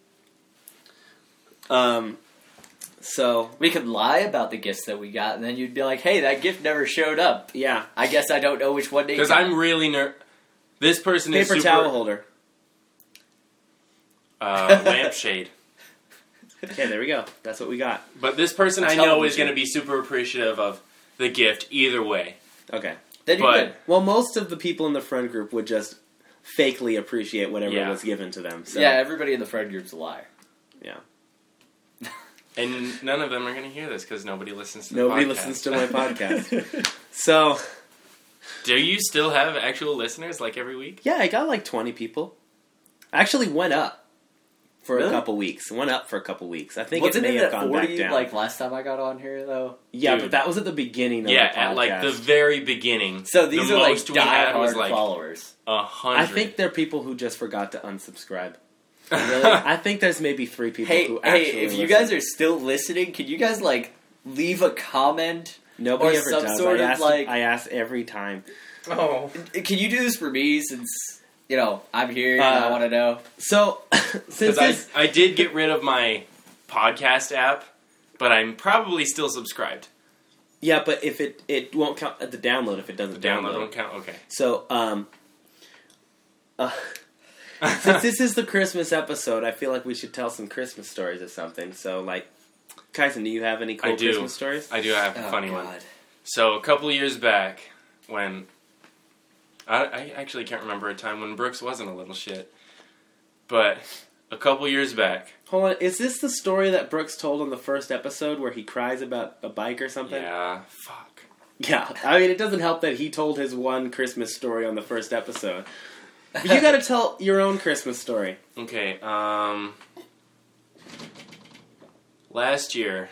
S4: So,
S5: We could lie about the gifts that we got, and then you'd be like, hey, that gift never showed up.
S4: yeah.
S5: I guess I don't know which one they
S3: Because
S5: got.
S3: I'm really This person is
S4: Paper
S3: super
S4: towel holder.
S3: lampshade.
S4: Okay, there we go. That's what we got.
S3: But this person
S5: A
S3: I know is
S5: television.
S3: going to be super appreciative of the gift either way.
S4: Okay.
S5: Then you
S3: but-
S5: could.
S4: Well, most of the people in the friend group would just fakely appreciate whatever
S3: Yeah.
S4: was given to them. So,
S5: Yeah, everybody in the friend group's a liar.
S4: yeah.
S3: And none of them are going to hear this because nobody listens to
S4: Nobody
S3: the podcast.
S4: listens to my podcast. So,
S3: Do you still have actual listeners like every week?
S4: yeah, I got like 20 people. I actually went up for
S5: Really?
S4: a couple weeks. Went up for a couple weeks. I think
S5: Wasn't
S4: it may
S5: it
S4: have
S5: at
S4: gone
S5: 40
S4: back down.
S5: like last time I got on here, though?
S4: yeah,
S3: Dude.
S4: but that was at the beginning of
S3: Yeah,
S4: the podcast.
S3: at like the very beginning.
S5: So these
S3: the
S5: are like
S3: most we had was
S5: die-hard
S3: like
S5: followers.
S3: 100.
S4: I think they're people who just forgot to unsubscribe. Really? I think there's maybe 3 people
S5: Hey,
S4: who actually
S5: hey, if you
S4: listen.
S5: guys are still listening, can you guys, like, leave a comment?
S4: Nobody
S5: or
S4: ever
S5: some
S4: does.
S5: sort
S4: I
S5: of,
S4: ask,
S5: like-
S4: I ask every time.
S3: Oh.
S5: Can you do this for me since, I'm here and I want to know?
S4: So, since
S3: Because I,
S4: this,
S3: I did get rid of my podcast app, but I'm probably still subscribed.
S4: Yeah, but if it won't count at the download if it doesn't
S3: Download won't count? Okay.
S4: So, since this is the Christmas episode, I feel like we should tell some Christmas stories or something. So, like, Kyson, do you have any cool Christmas stories?
S3: I do have a funny
S5: God.
S3: one. So, a couple years back, when... I actually can't remember a time when Brooks wasn't a little shit. But, a couple years back...
S4: Hold on, is this the story that Brooks told on the first episode where he cries about a bike or something?
S3: Yeah, fuck.
S4: Yeah, I mean, it doesn't help that he told his one Christmas story on the first episode. But you gotta tell your own Christmas story.
S3: Okay, last year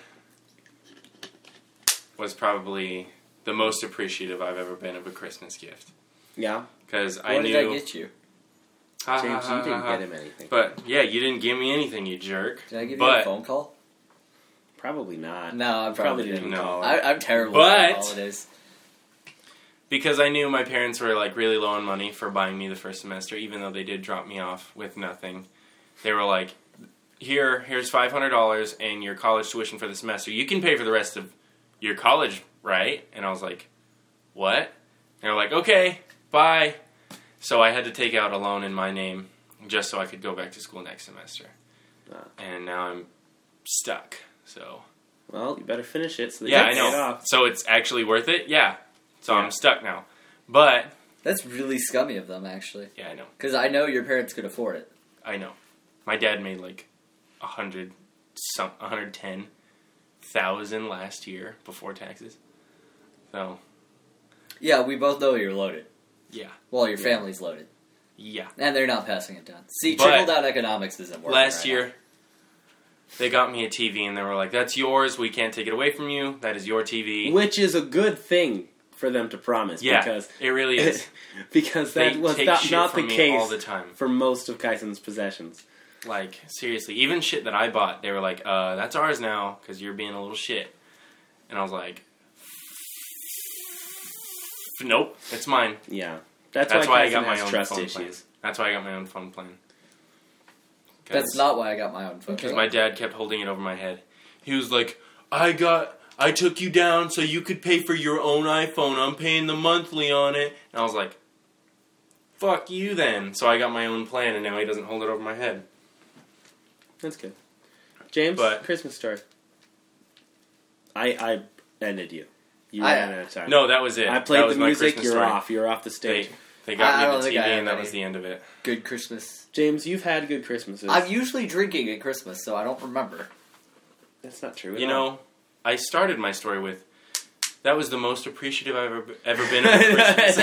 S3: was probably the most appreciative I've ever been of a Christmas gift.
S4: Yeah?
S3: Because I
S5: What
S3: knew...
S5: did I get you?
S4: James, you didn't get him anything.
S3: But, yeah, you didn't give me anything, you jerk.
S5: Did I give you
S3: But-
S5: a phone call?
S4: Probably not.
S5: No, I probably
S4: didn't
S5: didn't.
S3: No.
S5: I'm terrible
S3: But-
S5: at holidays.
S3: Because I knew my parents were, like, really low on money for buying me the first semester, even though they did drop me off with nothing. They were like, here's $500 and your college tuition for the semester. You can pay for the rest of your college, right? And I was like, what? And they were like, okay, bye. So I had to take out a loan in my name just so I could go back to school next semester. And now I'm stuck, so...
S4: Well, you better finish it so that
S3: Yeah,
S4: you
S3: I
S4: can pay it
S3: know.
S4: off.
S3: So it's actually worth it? Yeah. So
S4: Yeah.
S3: I'm stuck now. But,
S5: That's really scummy of them, actually.
S3: yeah, I know.
S5: Because I know your parents could afford it.
S3: I know. My dad made like 110,000 last year before taxes. So,
S5: Yeah, we both know you're loaded.
S3: yeah.
S5: Well, your family's loaded.
S3: Yeah.
S5: And they're not passing it down. See,
S3: But
S5: trickle-down economics isn't working
S3: Last
S5: right
S3: year, they got me a TV and they were like, that's yours. We can't take it away from you. That is your TV.
S4: Which is a good thing for them to promise.
S3: Yeah,
S4: Because
S3: it really is.
S4: because
S3: They
S4: that was
S3: take
S4: not
S3: shit
S4: the
S3: from me
S4: case
S3: all the time.
S4: for most of Kyson's possessions.
S3: Like, seriously. Even shit that I bought, they were like, that's ours now because you're being a little shit. And I was like, nope, it's mine.
S4: Yeah.
S3: That's why I
S4: Kyson
S3: got my
S4: has
S3: own
S4: trust
S3: phone
S4: issues.
S3: plan. That's why I got my own phone plan.
S5: That's not why I got my own phone.
S3: Because my dad kept holding it over my head. He was like, I took you down so you could pay for your own iPhone. I'm paying the monthly on it. And I was like, fuck you then. So I got my own plan and now he doesn't hold it over my head.
S4: That's good. James,
S3: But-
S4: Christmas story. I ended you. You ran out of time.
S3: No, that was it.
S4: I
S3: That
S4: played
S3: was
S4: the
S3: my
S4: music,
S3: Christmas
S4: you're
S3: story.
S4: off. You're off the stage.
S3: They
S5: I
S3: got
S5: don't
S3: me the
S5: think
S3: TV
S5: I have
S3: and that
S5: any.
S3: was the end of it.
S5: Good Christmas.
S4: James, you've had good Christmases.
S5: I'm usually drinking at Christmas, so I don't remember.
S4: That's not true at
S3: You
S4: all.
S3: know, I started my story with, that was the most appreciative I've ever been of Christmas.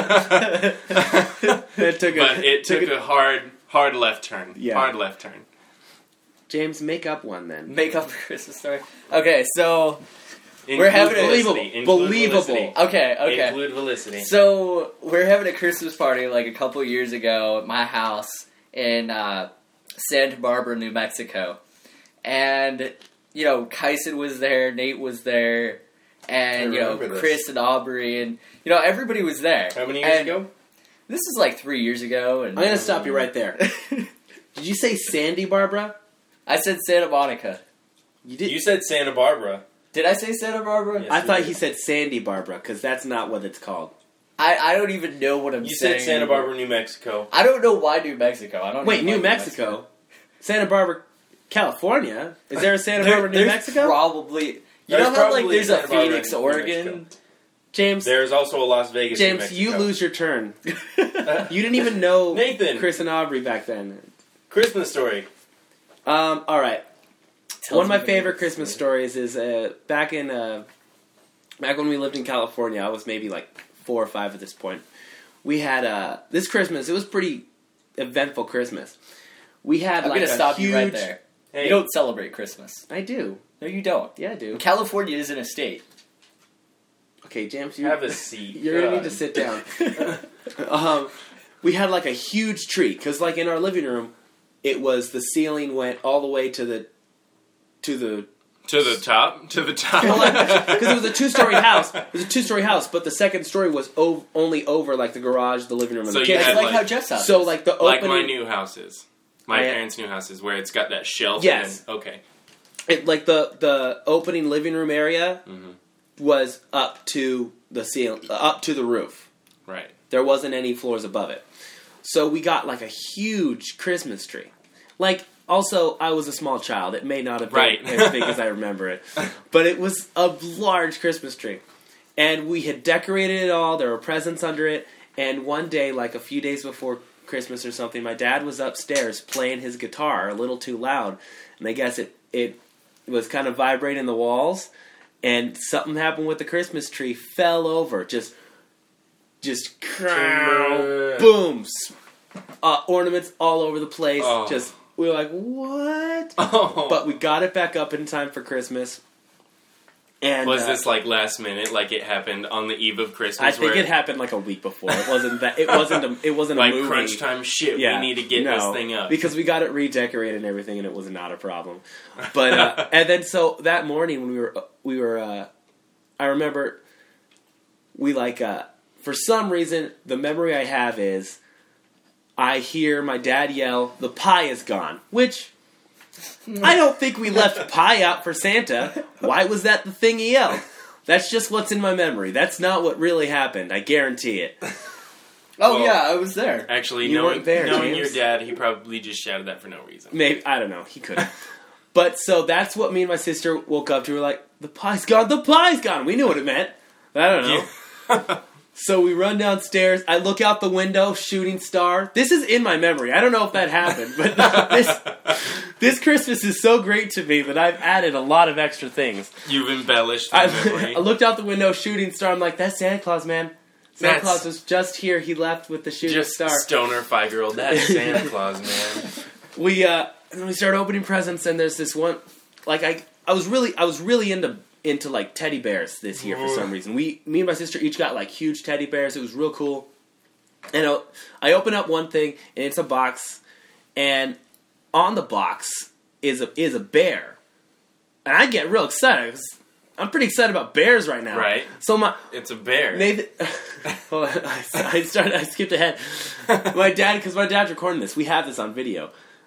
S4: It took
S3: But it took a hard left turn.
S4: Yeah.
S3: Hard left turn.
S4: James, make up one then.
S5: Make up a Christmas story. Okay, so
S3: Include
S5: having a-
S3: Felicity. Include
S4: Believable.
S3: Felicity.
S5: okay.
S3: Include Felicity.
S5: So we're having a Christmas party like a couple years ago at my house in Santa Barbara, New Mexico, and you know Kyson was there, Nate was there, and
S3: I
S5: you know
S3: remember this.
S5: Chris and Aubrey, and you know everybody was there.
S3: How many years
S5: And
S3: ago?
S5: This is like 3 years ago, and
S4: I'm going to stop you right there. Did you say Sandy Barbara?
S5: I said Santa Monica.
S4: You did.
S3: You said Santa Barbara.
S5: Did I say Santa Barbara?
S3: Yes.
S4: I thought he said Sandy Barbara because that's not what it's called.
S5: I don't even know what I'm
S3: You
S5: saying.
S3: said Santa Barbara, New Mexico.
S5: I don't know why New Mexico. I don't
S4: Wait,
S5: even
S4: New
S5: like
S4: Mexico? Santa Barbara, California? Is there a Santa
S5: There-
S4: Barbara, New
S5: there's
S4: Mexico?
S5: Probably. You
S3: There's
S5: know how like
S3: probably
S5: there's a
S3: Santa Barbara
S5: Phoenix,
S3: in New
S5: Oregon.
S3: Mexico.
S4: James,
S3: There's also a Las Vegas, New
S4: James,
S3: Mexico.
S4: you lose your turn. You didn't even know
S3: Nathan.
S4: Chris and Aubrey back then.
S3: Christmas story.
S4: All right.
S5: Tells
S4: One of my
S5: me
S4: favorite
S5: it's-
S4: Christmas stories is back when we lived in California. I was maybe like 4 or 5 at this point. We had this Christmas. It was pretty eventful Christmas. We had
S5: I'm
S4: like
S5: gonna
S4: a
S5: stop
S4: huge.
S5: you right there.
S3: Hey,
S5: You don't celebrate Christmas.
S4: I do.
S5: No, you don't.
S4: Yeah, I do.
S5: California isn't a state.
S4: Okay, James,
S3: have a seat.
S4: You're gonna need
S3: God.
S4: to sit down. We had like a huge tree because, like, in our living room, it was the ceiling went all the way to the
S3: To the top? To the top.
S4: because it was a 2-story house. It was a 2-story house, but the second story was only over like the garage, the living room, and
S3: So
S4: the
S3: you
S5: It's
S4: kitchen.
S3: had,
S5: like
S3: like-
S5: how Jeff's house
S4: So
S5: is.
S4: like the
S3: Like
S4: opening,
S3: my new houses. My
S4: Yeah.
S3: parents' new houses, where it's got that shelf.
S4: Yes.
S3: And then, okay.
S4: like the opening living room area
S3: Mhm.
S4: was up to the ceiling, up to the roof.
S3: Right.
S4: There wasn't any floors above it. So we got like a huge Christmas tree. Like, also, I was a small child. It may not have been
S3: Right.
S4: as big as I remember it. But it was a large Christmas tree. And we had decorated it all. There were presents under it. And one day, like a few days before Christmas or something, my dad was upstairs playing his guitar a little too loud. And I guess it was kind of vibrating the walls. And something happened with the Christmas tree. Fell over. Just
S3: Timber.
S4: boom. Ornaments all over the place.
S3: Oh.
S4: We were like, what?
S3: Oh.
S4: But we got it back up in time for Christmas. And
S3: Was this like last minute, like it happened on the eve of Christmas?
S4: I think
S3: where,
S4: it happened like a week before. It wasn't that. It wasn't
S3: like
S4: a movie.
S3: crunch time shit.
S4: Yeah,
S3: we need to get
S4: no,
S3: this thing up
S4: because we got it redecorated and everything, and it was not a problem. But and then so that morning when we were, I remember we for some reason the memory I have is I hear my dad yell, "The pie is gone," which. I don't think we left pie out for Santa. Why was that the thing he yelled? That's just what's in my memory. That's not what really happened. I guarantee it.
S5: Oh,
S3: Well,
S5: yeah, I was there.
S3: Actually,
S4: You
S3: knowing
S4: weren't there,
S3: your
S4: James.
S3: dad, he probably just shouted that for no reason.
S4: Maybe, I don't know. He couldn't. But so that's what me and my sister woke up to. We were like, the pie's gone. The pie's gone. We knew what it meant. I don't know. So we run downstairs. I look out the window, shooting star. This is in my memory. I don't know if that happened, but this Christmas is so great to me that I've added a lot of extra things.
S3: You've embellished the
S4: I
S3: memory.
S4: looked out the window, shooting star. I'm like, that's Santa Claus, man. Santa
S3: That's-
S4: Claus was just here. He left with the shooting
S3: Just
S4: star.
S3: stoner 5-year-old. That's Santa Claus, man.
S4: We and then we start opening presents, and there's this one. Like I was really into like teddy bears this year for some reason. Me and my sister each got like huge teddy bears. It was real cool. And I open up one thing, and it's a box, and on the box is a bear, and I get real excited 'cause I'm pretty excited about bears right now.
S3: Right.
S4: So
S3: It's a bear.
S4: Nathan, hold on, I skipped ahead. My dad's recording this. We have this on video.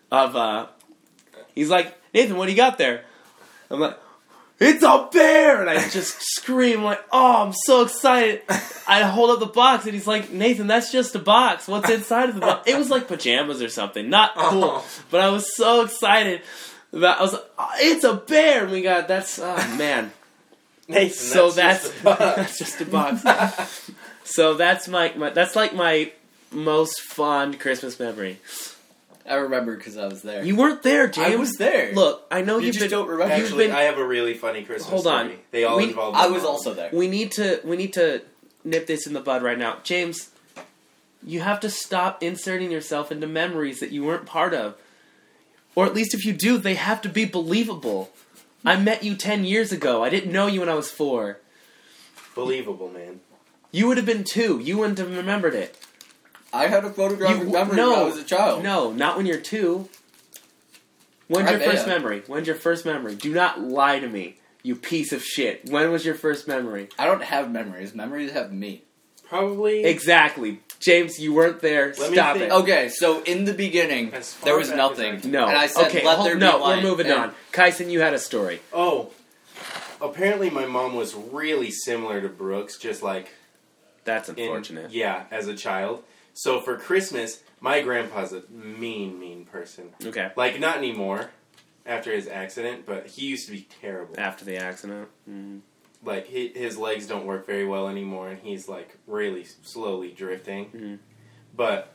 S4: He's like, Nathan, what do you got there? I'm like, it's a bear! And I just scream like, oh, I'm so excited. I hold up the box and he's like, Nathan, that's just a box. What's inside of the box? It was like pajamas or something. Not cool.
S3: Oh.
S4: But I was so excited. I was like, oh, it's a bear! And we got, oh man.
S3: Nathan,
S4: So
S3: just a box.
S4: that's just a box. So that's that's like my most fond Christmas memory.
S5: I remember because I was there.
S4: You weren't there, James.
S5: I was there.
S4: Look, I know
S5: You
S4: you've
S5: just
S4: been.
S5: don't remember.
S4: You've
S3: Actually,
S4: been-
S3: I have a really funny Christmas
S4: Hold on.
S3: story. They all
S4: We-
S3: involve
S5: I
S3: my
S5: was
S3: mom.
S5: also there.
S4: We need to nip this in the bud right now, James. You have to stop inserting yourself into memories that you weren't part of, or at least if you do, they have to be believable. I met you 10 years ago. I didn't know you when I was 4.
S3: Believable, man.
S4: You would have been 2. You wouldn't have remembered it.
S5: I had a photographic memory
S4: no,
S5: when I was a child.
S4: No, not when you're 2. When's your
S5: I
S4: first
S5: bet.
S4: memory? When's your first memory? Do not lie to me, you piece of shit. When was your first memory?
S5: I don't have memories. Memories have me.
S3: Probably.
S4: Exactly. James, you weren't there.
S3: Let me
S4: Stop
S3: think.
S4: it.
S5: Okay, so in the beginning,
S3: As far
S5: there was
S3: back
S5: nothing.
S3: as I
S4: No.
S5: And I said,
S4: okay,
S5: let there be light.
S4: we're moving
S5: and
S4: on. Kyson, you had a story.
S3: Oh. Apparently my mom was really similar to Brooks, just like...
S4: That's unfortunate.
S3: Yeah, as a child. So for Christmas, my grandpa's a mean person.
S4: Okay.
S3: Like, not anymore, after his accident, but he used to be terrible.
S4: After the accident. Mm.
S3: Like, his legs don't work very well anymore, and he's, like, really slowly drifting.
S4: Mhm.
S3: But,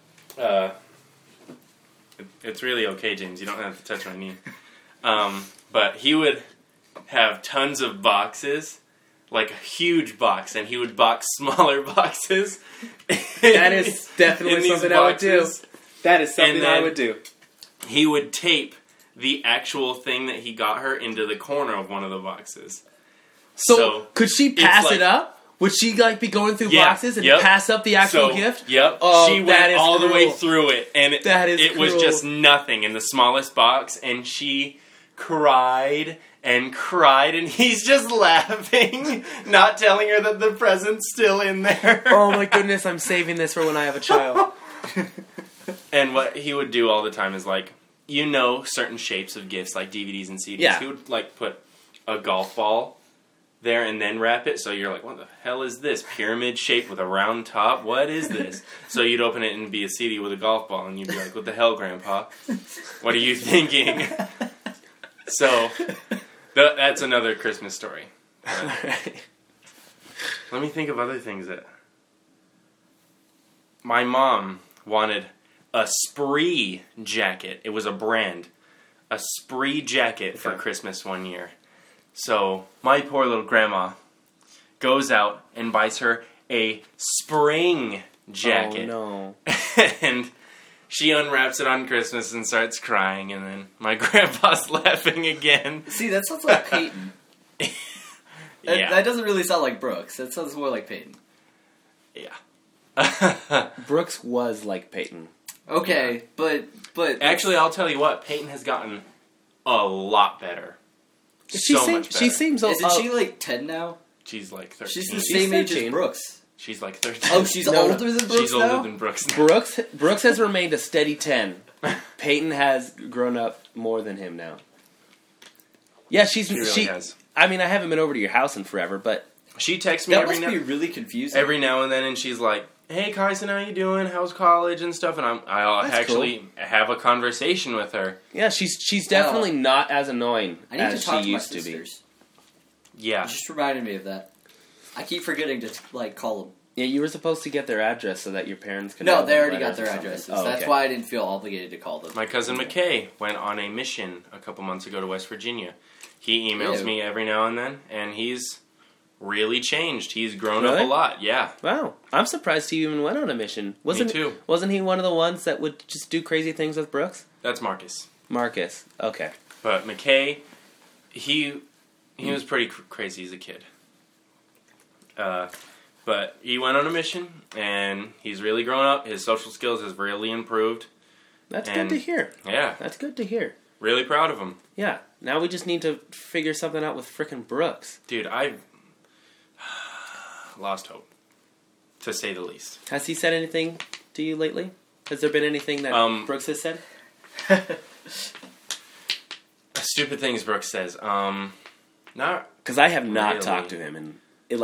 S3: it's really okay, James. You don't have to touch my knee. But he would have tons of boxes, like a huge box, and he would box smaller boxes.
S4: That is definitely
S3: in these
S4: something I would do.
S3: boxes.
S4: That is something
S3: And
S4: I
S3: then-
S4: would do.
S3: He would tape the actual thing that he got her into the corner of one of the boxes.
S4: So could she pass
S3: like-
S4: it up? Would she like be going through
S3: Yeah,
S4: boxes and
S3: yep.
S4: pass up the actual
S3: So,
S4: gift?
S3: Yep.
S4: Oh,
S3: she
S4: that
S3: went
S4: is
S3: all the way
S4: cruel.
S3: through it, and
S4: That is
S3: it was
S4: cruel.
S3: just nothing in the smallest box, and she cried and cried, and he's just laughing, not telling her that the present's still in there.
S4: Oh my goodness, I'm saving this for when I have a child.
S3: And what he would do all the time is, like, you know, certain shapes of gifts, like DVDs and CDs.
S4: Yeah.
S3: He would, like, put a golf ball there and then wrap it. So you're like, what the hell is this? Pyramid shape with a round top? What is this? So you'd open it and it'd be a CD with a golf ball, and you'd be like, what the hell, Grandpa? What are you thinking? So that's another Christmas story. Let me think of other things that... My mom wanted a Spree jacket. It was a brand. A Spree jacket for Christmas one year. So my poor little grandma goes out and buys her a spring jacket.
S4: Oh, no.
S3: And she unwraps it on Christmas and starts crying, and then my grandpa's laughing again.
S5: See, that sounds like Peyton.
S3: Yeah.
S5: That doesn't really sound like Brooks. That sounds more like Peyton.
S3: Yeah.
S4: Brooks was like Peyton.
S5: Okay, but
S3: Actually, I'll tell you what, Peyton has gotten a lot lot much better.
S4: She seems...
S5: isn't she like 10 now?
S3: She's like 13.
S5: She's the same age as
S4: 13.
S5: Brooks.
S3: She's like 13.
S5: Oh, she's older than Brooks
S3: She's
S5: now?
S3: older than Brooks now.
S4: Brooks has remained a steady 10. Peyton has grown up more than him now. Yeah,
S3: She really has.
S4: I mean, I haven't been over to your house in forever, but...
S3: She texts me
S5: That
S3: every
S5: must be really confusing.
S3: every now and then, and she's like, "Hey, Kyson, how you doing? How's college and stuff?" And I'll
S4: That's
S3: actually have a conversation with her.
S4: Yeah, she's definitely not as annoying
S5: I need
S4: as
S5: to talk
S4: she
S5: to my
S4: used to be.
S5: sisters.
S3: Yeah.
S5: You just reminded me of that. I keep forgetting to call them.
S4: Yeah, you were supposed to get their address so that your parents could...
S5: No,
S4: have
S5: they
S4: them
S5: already got
S4: letters or
S5: their
S4: something.
S5: addresses.
S4: Oh,
S5: That's
S4: okay.
S5: why I didn't feel obligated to call them.
S3: My cousin McKay went on a mission a couple months ago to West Virginia. He emails
S5: Ew.
S3: me every now and then, and he's really changed. He's grown up
S4: Really?
S3: a lot. Yeah.
S4: Wow, I'm surprised he even went on a mission.
S3: Me too.
S4: Wasn't he one of the ones that would just do crazy things with Brooks?
S3: That's Marcus.
S4: Marcus. Okay.
S3: But McKay, he was pretty crazy as a kid. But he went on a mission, and he's really grown up. His social skills has really improved.
S4: That's
S3: And-
S4: good to hear.
S3: Yeah.
S4: That's good to hear.
S3: Really proud of him.
S4: Yeah. Now we just need to figure something out with frickin' Brooks.
S3: Dude, I've lost hope, to say the least.
S4: Has he said anything to you lately? Has there been anything that Brooks has said?
S3: Stupid things Brooks says. Not...
S4: Because I have not
S3: Really?
S4: talked to him in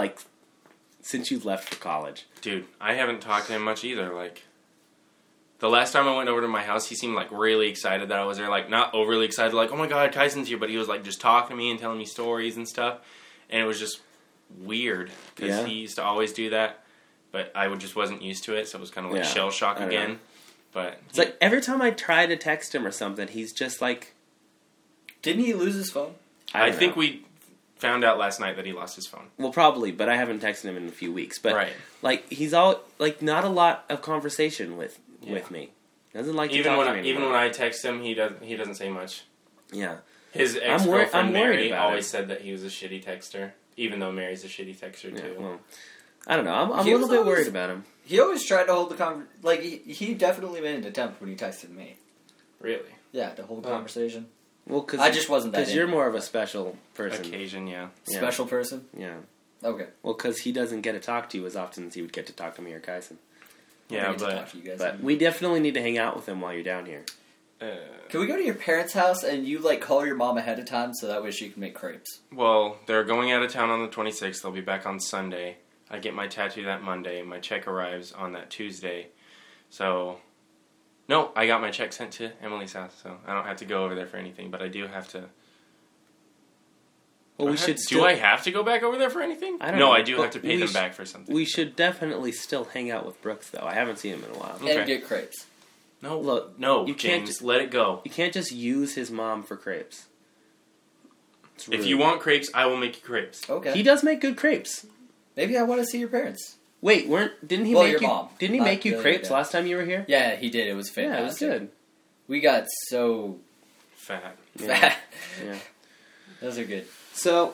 S4: since you left for college.
S3: Dude, I haven't talked to him much either. Like, the last time I went over to my house, he seemed like really excited that I was there. Like, not overly excited, like, oh my god, Tyson's here, but he was like just talking to me and telling me stories and stuff. And it was just weird because
S4: Yeah.
S3: he used to always do that, but I just wasn't used to it, so it was kind of like
S4: Yeah,
S3: shell shock
S4: I don't
S3: again.
S4: know.
S3: But
S4: It's like every time I try to text him or something, he's just like...
S5: Didn't he lose his phone?
S3: I
S4: don't
S3: think
S4: know.
S3: we found out last night that he lost his phone.
S4: Well, probably, but I haven't texted him in a few weeks. But
S3: Right.
S4: like he's all like not a lot of conversation with me. Doesn't like to
S3: Even
S4: talk
S3: when
S4: to me
S3: even
S4: anymore.
S3: when I text him, he doesn't say much.
S4: Yeah.
S3: His
S4: I'm
S3: ex-girlfriend
S4: worried
S3: Mary
S4: about
S3: always
S4: it.
S3: said that he was a shitty texter, even though Mary's a shitty texter
S4: Yeah,
S3: too.
S4: well, I don't know. I'm
S5: He
S4: a
S5: was
S4: little bit
S5: always-
S4: worried about him.
S5: He always tried to hold the like he definitely made an attempt when he texted me.
S3: Really?
S5: Yeah, to hold
S3: Oh.
S5: conversation.
S4: Well, because
S5: I just wasn't that
S4: because you're
S5: into
S4: more
S5: it.
S4: of a special person.
S3: Occasion, yeah.
S4: Yeah.
S5: Special person.
S4: Yeah.
S5: Okay.
S4: Well, because he doesn't get to talk to you as often as he would get to talk to me or Kyson.
S3: Yeah,
S5: I get to
S3: but
S5: talk to you guys.
S4: But we definitely need to hang out with him while you're down here.
S5: Can we go to your parents' house and you call your mom ahead of time so that way she can make crepes?
S3: well, they're going out of town on the 26th. They'll be back on Sunday. I get my tattoo that Monday. My check arrives on that Tuesday. So, no, I got my check sent to Emily's house, so I don't have to go over there for anything. But I do have to.
S4: Well,
S3: Do I have to go back over there for anything?
S4: I don't
S3: No,
S4: know,
S3: I do
S4: but
S3: have to pay
S4: we
S3: them
S4: sh-
S3: back for something.
S4: We should definitely still hang out with Brooks, though. I haven't seen him in a while.
S3: Okay.
S5: And get crepes.
S3: No,
S4: Look,
S3: no,
S4: you can't
S3: James,
S4: just-
S3: let it go.
S4: You can't just use his mom for crepes. It's
S3: If
S4: rude.
S3: you want crepes, I will make you crepes.
S5: Okay.
S4: He does make good crepes.
S5: Maybe I want to see your parents.
S4: Wait, didn't he
S5: Well,
S4: make
S5: your
S4: you?
S5: mom,
S4: Didn't he
S5: not
S4: make you
S5: the other
S4: crepes
S5: guy.
S4: last time you were here?
S5: Yeah, he did. It was fantastic.
S4: Yeah, it was good.
S5: We got so
S3: Fat.
S4: Yeah.
S5: fat.
S4: Yeah.
S5: Those are good.
S4: So,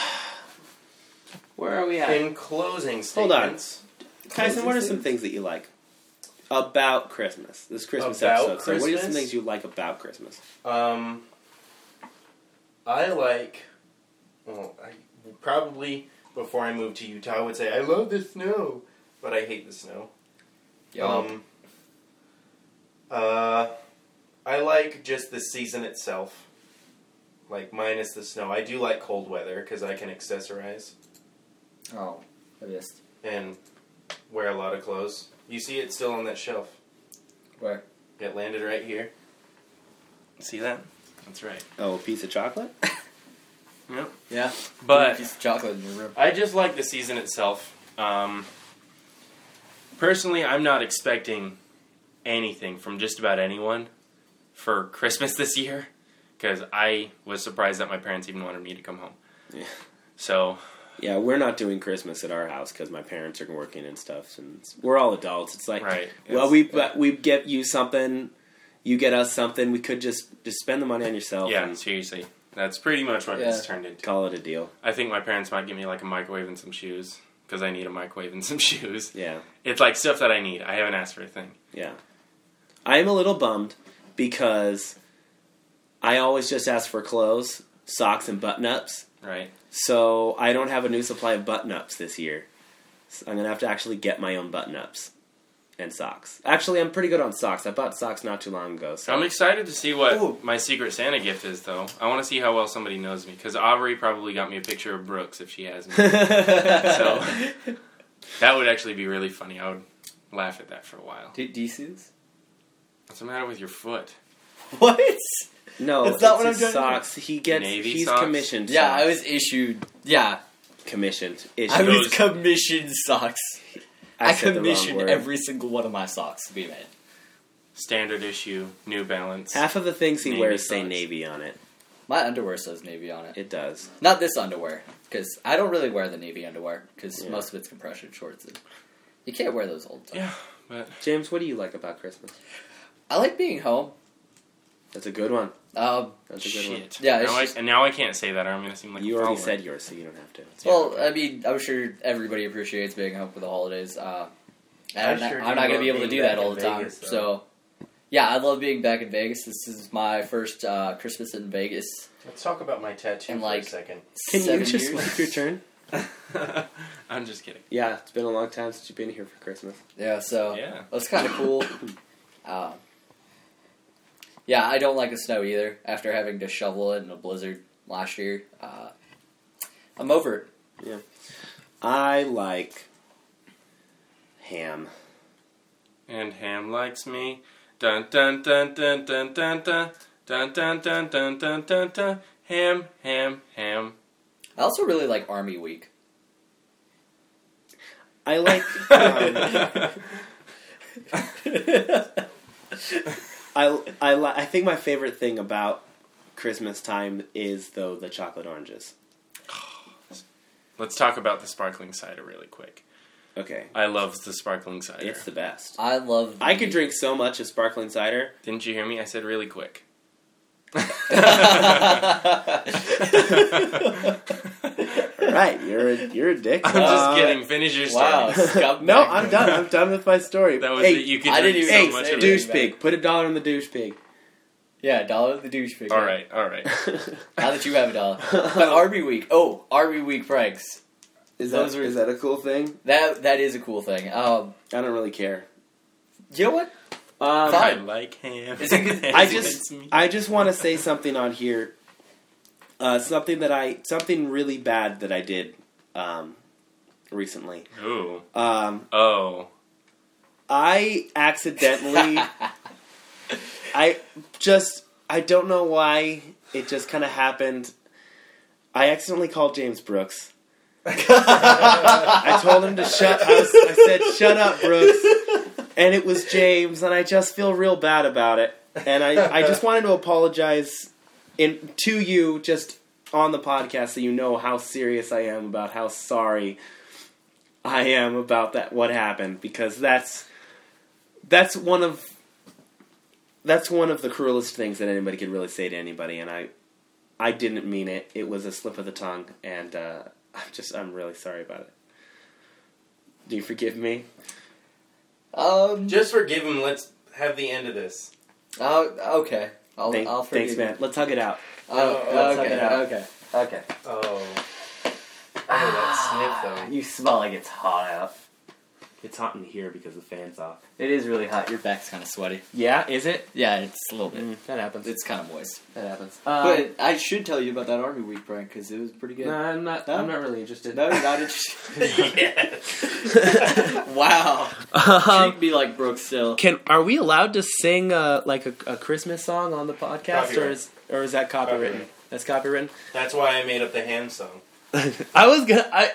S4: where are we at?
S3: In closing
S4: Hold on.
S3: statements.
S4: Kyson, what are some things that you like about Christmas? This Christmas
S3: About
S4: episode. So, what are some
S3: Christmas?
S4: things you like about Christmas?
S3: I like. Well, I probably before I moved to Utah, I would say I love the snow, but I hate the snow. I like just the season itself. like minus the snow. I do like cold weather because I can accessorize
S5: Oh, I missed.
S3: and wear a lot of clothes. You see it still on that shelf.
S5: Where?
S3: It landed right here. See that? That's right.
S4: Oh, a piece of chocolate?
S3: Yep.
S5: Yeah.
S3: But
S5: Piece of chocolate in your room.
S3: I just like the season itself. Personally, I'm not expecting anything from just about anyone for Christmas this year because I was surprised that my parents even wanted me to come home.
S4: Yeah.
S3: So,
S4: Yeah, we're not doing Christmas at our house because my parents are working and stuff, and we're all adults. It's like,
S3: right.
S4: well, we get you something, you get us something. We could just spend the money on yourself.
S3: Yeah,
S4: and
S3: seriously. That's pretty much what it's turned into.
S4: call it a deal.
S3: I think my parents might give me like a microwave and some shoes because I need a microwave and some shoes.
S4: Yeah,
S3: It's like stuff that I need. I haven't asked for a thing.
S4: yeah. I'm a little bummed because I always just ask for clothes, socks, and button-ups.
S3: Right.
S4: So I don't have a new supply of button-ups this year. So I'm going to have to actually get my own button-ups and socks. Actually, I'm pretty good on socks. I bought socks not too long ago. So
S3: I'm excited to see what
S5: Ooh.
S3: my Secret Santa gift is, though. I want to see how well somebody knows me because Aubrey probably got me a picture of Brooks if she has me. So that would actually be really funny. I would laugh at that for a while.
S5: Do you see this?
S3: What's the matter with your foot?
S5: What?
S4: no,
S5: That's not what
S4: his
S5: I'm trying to
S4: socks. He gets
S3: Navy
S4: he's
S3: socks?
S4: commissioned.
S5: Yeah,
S4: socks.
S5: I was issued. Yeah,
S4: commissioned.
S5: I was
S3: Those-
S5: commissioned socks. I
S4: said the wrong
S5: commissioned
S4: word.
S5: every single one of my socks to be made.
S3: Standard issue, New Balance.
S4: Half of the things he
S3: Navy
S4: wears say
S3: socks.
S4: Navy on it.
S5: My underwear says Navy on it.
S4: It does.
S5: Not this underwear, because I don't really wear the Navy underwear, because
S4: Yeah.
S5: most of it's compression shorts. And you can't wear those all the time.
S3: Yeah, but
S4: James, what do you like about Christmas?
S5: I like being home.
S4: That's a good one.
S5: Um,
S4: That's a good one.
S3: shit.
S5: Yeah, it's
S3: now,
S5: just-
S3: and now I can't say that or I'm going to seem like
S4: You
S3: a
S4: already
S3: follower.
S4: said yours, so you don't have to.
S5: well, I mean, I'm sure everybody appreciates being home for the holidays. And
S3: I sure
S5: I'm
S3: do
S5: not going to
S3: love
S5: be able to
S3: being
S5: do that
S3: back
S5: all
S3: in
S5: the time.
S3: Vegas, though.
S5: So, yeah, I love being back in Vegas. This is my first Christmas in Vegas
S3: Let's talk about my tattoo
S5: in
S3: for
S5: like
S3: a second.
S4: Can
S5: 7
S4: you just
S5: years.
S4: take your turn?
S3: I'm just kidding.
S4: Yeah, it's been a long time since you've been here for Christmas.
S5: Yeah, so
S3: Yeah.
S5: that's kind of cool. Yeah, I don't like the snow either. After having to shovel it in a blizzard last year, I'm over it.
S4: I like ham.
S3: And Ham likes me. Dun dun dun dun dun dun dun dun dun dun dun dun dun dun. Ham, ham, ham.
S5: I also really like Army Week.
S4: I like. I think my favorite thing about Christmas time is though the chocolate oranges.
S3: Let's talk about the sparkling cider really quick.
S4: Okay,
S3: I love the sparkling cider.
S4: it's the best.
S5: I love.
S4: I could drink so much of sparkling cider.
S3: Didn't you hear me? I said really quick.
S4: Right, you're a dick.
S3: I'm just kidding. Finish your story.
S5: Wow, scumbag.
S4: No, I'm done. I'm done with my story.
S3: That was
S4: hey,
S3: it. You could
S5: I
S3: drink
S5: didn't
S3: so
S5: even
S3: much
S5: say
S3: of
S5: douche
S3: it.
S4: douche pig. Put $1 in the douche pig.
S5: Yeah, dollar the douchebag.
S3: All right, all right.
S5: Now that you have $1, but Army Week. Oh, Army Week pranks.
S4: Is
S5: Those
S4: that
S5: are-
S4: is that a cool thing?
S5: That is a cool thing.
S4: I don't really care.
S5: You know what?
S3: I
S5: Fine.
S3: like ham.
S5: Is it good-
S4: I just want to say something on here. Something really bad that I did recently.
S3: Ooh.
S4: I accidentally. I don't know why it just kind of happened. I accidentally called James Brooks. I told him to shut. I said, "Shut up, Brooks," and it was James, and I just feel real bad about it. And I just wanted to apologize to you just on the podcast so you know how serious I am about how sorry I am about that what happened, because that's one of the cruelest things that anybody could really say to anybody, and I didn't mean it. It was a slip of the tongue, and I'm really sorry about it. Do you forgive me?
S3: Just forgive him. Let's have the end of this.
S5: Okay. I'll forgive
S4: Thanks,
S5: you.
S4: man. Let's hug it out.
S5: Oh,
S4: hug it out.
S5: okay.
S3: Oh. Oh, that sniff, though.
S5: You smell like it's hot out.
S4: It's hot in here because the fan's off.
S5: It is really hot. Your back's kind of sweaty.
S4: Yeah, is it?
S5: Yeah, it's a little bit.
S4: That happens.
S5: It's kind of moist.
S4: That happens.
S5: But I should tell you about that Army Week prank because it was pretty good.
S4: No, I'm not. I'm not really interested.
S5: No, you're not interested. Wow. Treat me like Brooke still.
S4: Are we allowed to sing like a Christmas song on the podcast,
S3: Copyright.
S4: or is that copywritten?
S3: Copyright.
S4: That's copywritten.
S3: That's why I made up the ham song.
S4: I was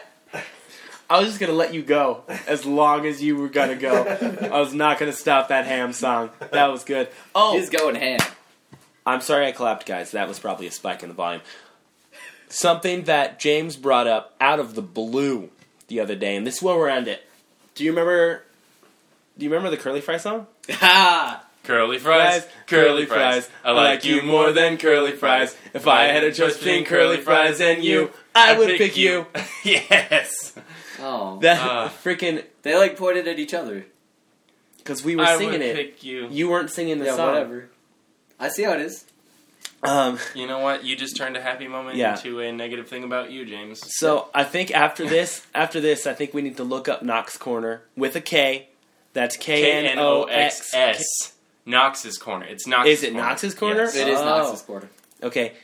S4: just gonna let you go as long as you were gonna go. I was not gonna stop that ham song. That was good. Oh,
S5: He's going ham.
S4: I'm sorry I clapped, guys. That was probably a spike in the volume. Something that James brought up out of the blue the other day, and this is where we're end it. Do you remember the curly fry song?
S5: Ha!
S3: Curly fries, curly fries. I like you more than curly fries. If I had a choice between curly fries and you, I would pick you. Yes.
S5: Oh.
S4: That freaking...
S5: They like pointed at each other.
S4: Because we were
S3: I
S4: singing
S3: would
S4: it.
S3: pick you.
S4: You weren't singing the
S5: Yeah,
S4: song.
S5: whatever. I see how it is.
S3: You know what? You just turned a happy moment
S4: Yeah.
S3: into a negative thing about you, James.
S4: So I think after this, I think we need to look up Knox Corner with a K. That's Knox.
S3: Knox's. Knox's Corner. It's Knox's
S4: Is it
S3: Corner.
S4: Knox's Corner?
S3: Yes.
S5: It is
S4: Oh.
S5: Knox's quarter.
S4: Okay,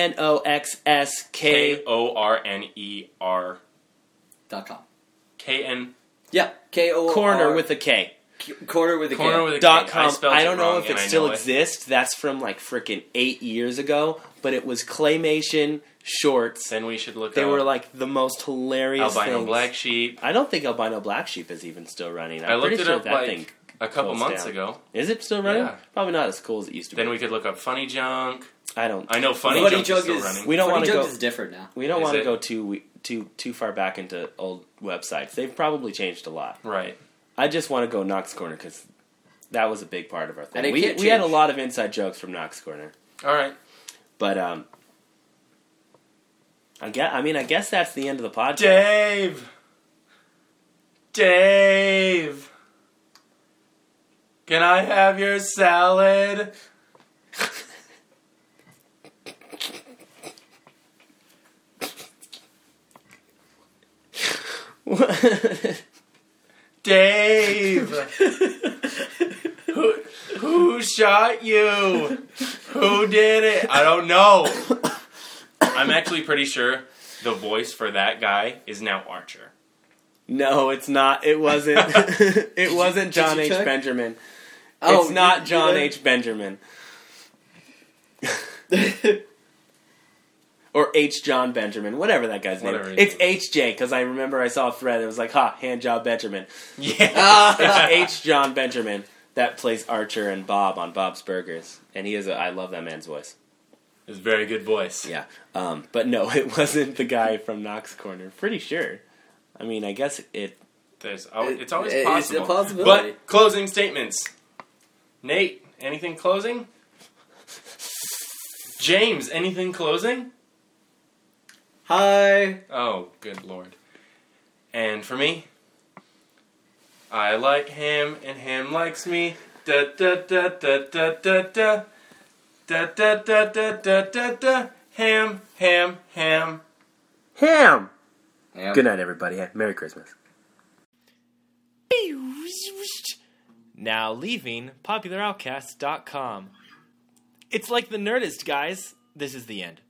S4: KNOXSK.
S3: KORNER.
S5: .com.
S3: KN.
S5: Yeah. KOR.
S4: Corner with a K.
S5: Corner with a K.
S3: Corner with a K.
S4: .com.
S3: spelled
S4: I don't
S3: it
S4: know
S3: wrong,
S4: if
S3: and
S4: it
S3: I
S4: still
S3: know
S4: exists. That's from like freaking 8 years ago. But it was claymation shorts.
S3: Then we should look
S4: They
S3: up
S4: were like the most hilarious
S3: Albino
S4: things.
S3: Black Sheep.
S4: I don't think Albino Black Sheep is even still running. I'm
S3: I looked
S4: pretty
S3: it
S4: sure
S3: up
S4: that
S3: like
S4: thing.
S3: a couple
S4: closed
S3: months
S4: down.
S3: ago.
S4: Is it still running?
S3: Yeah.
S4: Probably not as cool as it used to
S3: Then
S4: be.
S3: we could look up Funny Junk.
S4: I don't.
S3: I know Funny,
S5: Funny
S3: Junk
S5: Junk
S3: is still
S5: is-
S3: running.
S4: We don't
S5: Funny
S4: want to
S5: Junk
S4: go.
S5: is different now.
S4: We don't
S3: Is
S4: want to
S3: it?
S4: go too far back into old websites. They've probably changed a lot.
S3: Right.
S4: I just want to go Knox Corner because that was a big part of our thing.
S5: And it
S4: We
S5: can't
S4: had a
S5: change.
S4: lot of inside jokes from Knox Corner,
S3: All right.
S4: but I guess that's the end of the podcast.
S3: Dave, can I have your salad? Dave, who shot you? Who did it? I don't know. I'm actually pretty sure the voice for that guy is now Archer.
S4: No, it's not. It wasn't. It wasn't John
S5: you
S4: H.
S5: check?
S4: Benjamin.
S5: Oh,
S4: It's not
S5: you
S4: John
S5: did?
S4: H. Benjamin. Or H. John Benjamin, whatever that guy's
S3: Whatever
S4: name.
S3: his
S4: It's HJ, because I remember I saw a thread. It was like, hand job Benjamin.
S3: Yeah.
S4: It's H. John Benjamin that plays Archer and Bob on Bob's Burgers. And I love that man's voice.
S3: It's a very good voice.
S4: Yeah. But no, it wasn't the guy from Knox Corner. Pretty sure. I mean, I guess it...
S3: It's always
S5: It's
S3: possible.
S5: a possibility.
S3: But closing statements. Nate, anything closing? James, anything closing?
S5: Hi.
S3: Oh, good lord. And for me, I like him and him likes me. Da da da da da da da. Da da da da da da da. Ham, ham, ham.
S4: Ham!
S5: Yeah.
S4: Good night, everybody. Merry Christmas.
S2: Now leaving popularoutcast.com. It's like the Nerdist, guys. This is the end.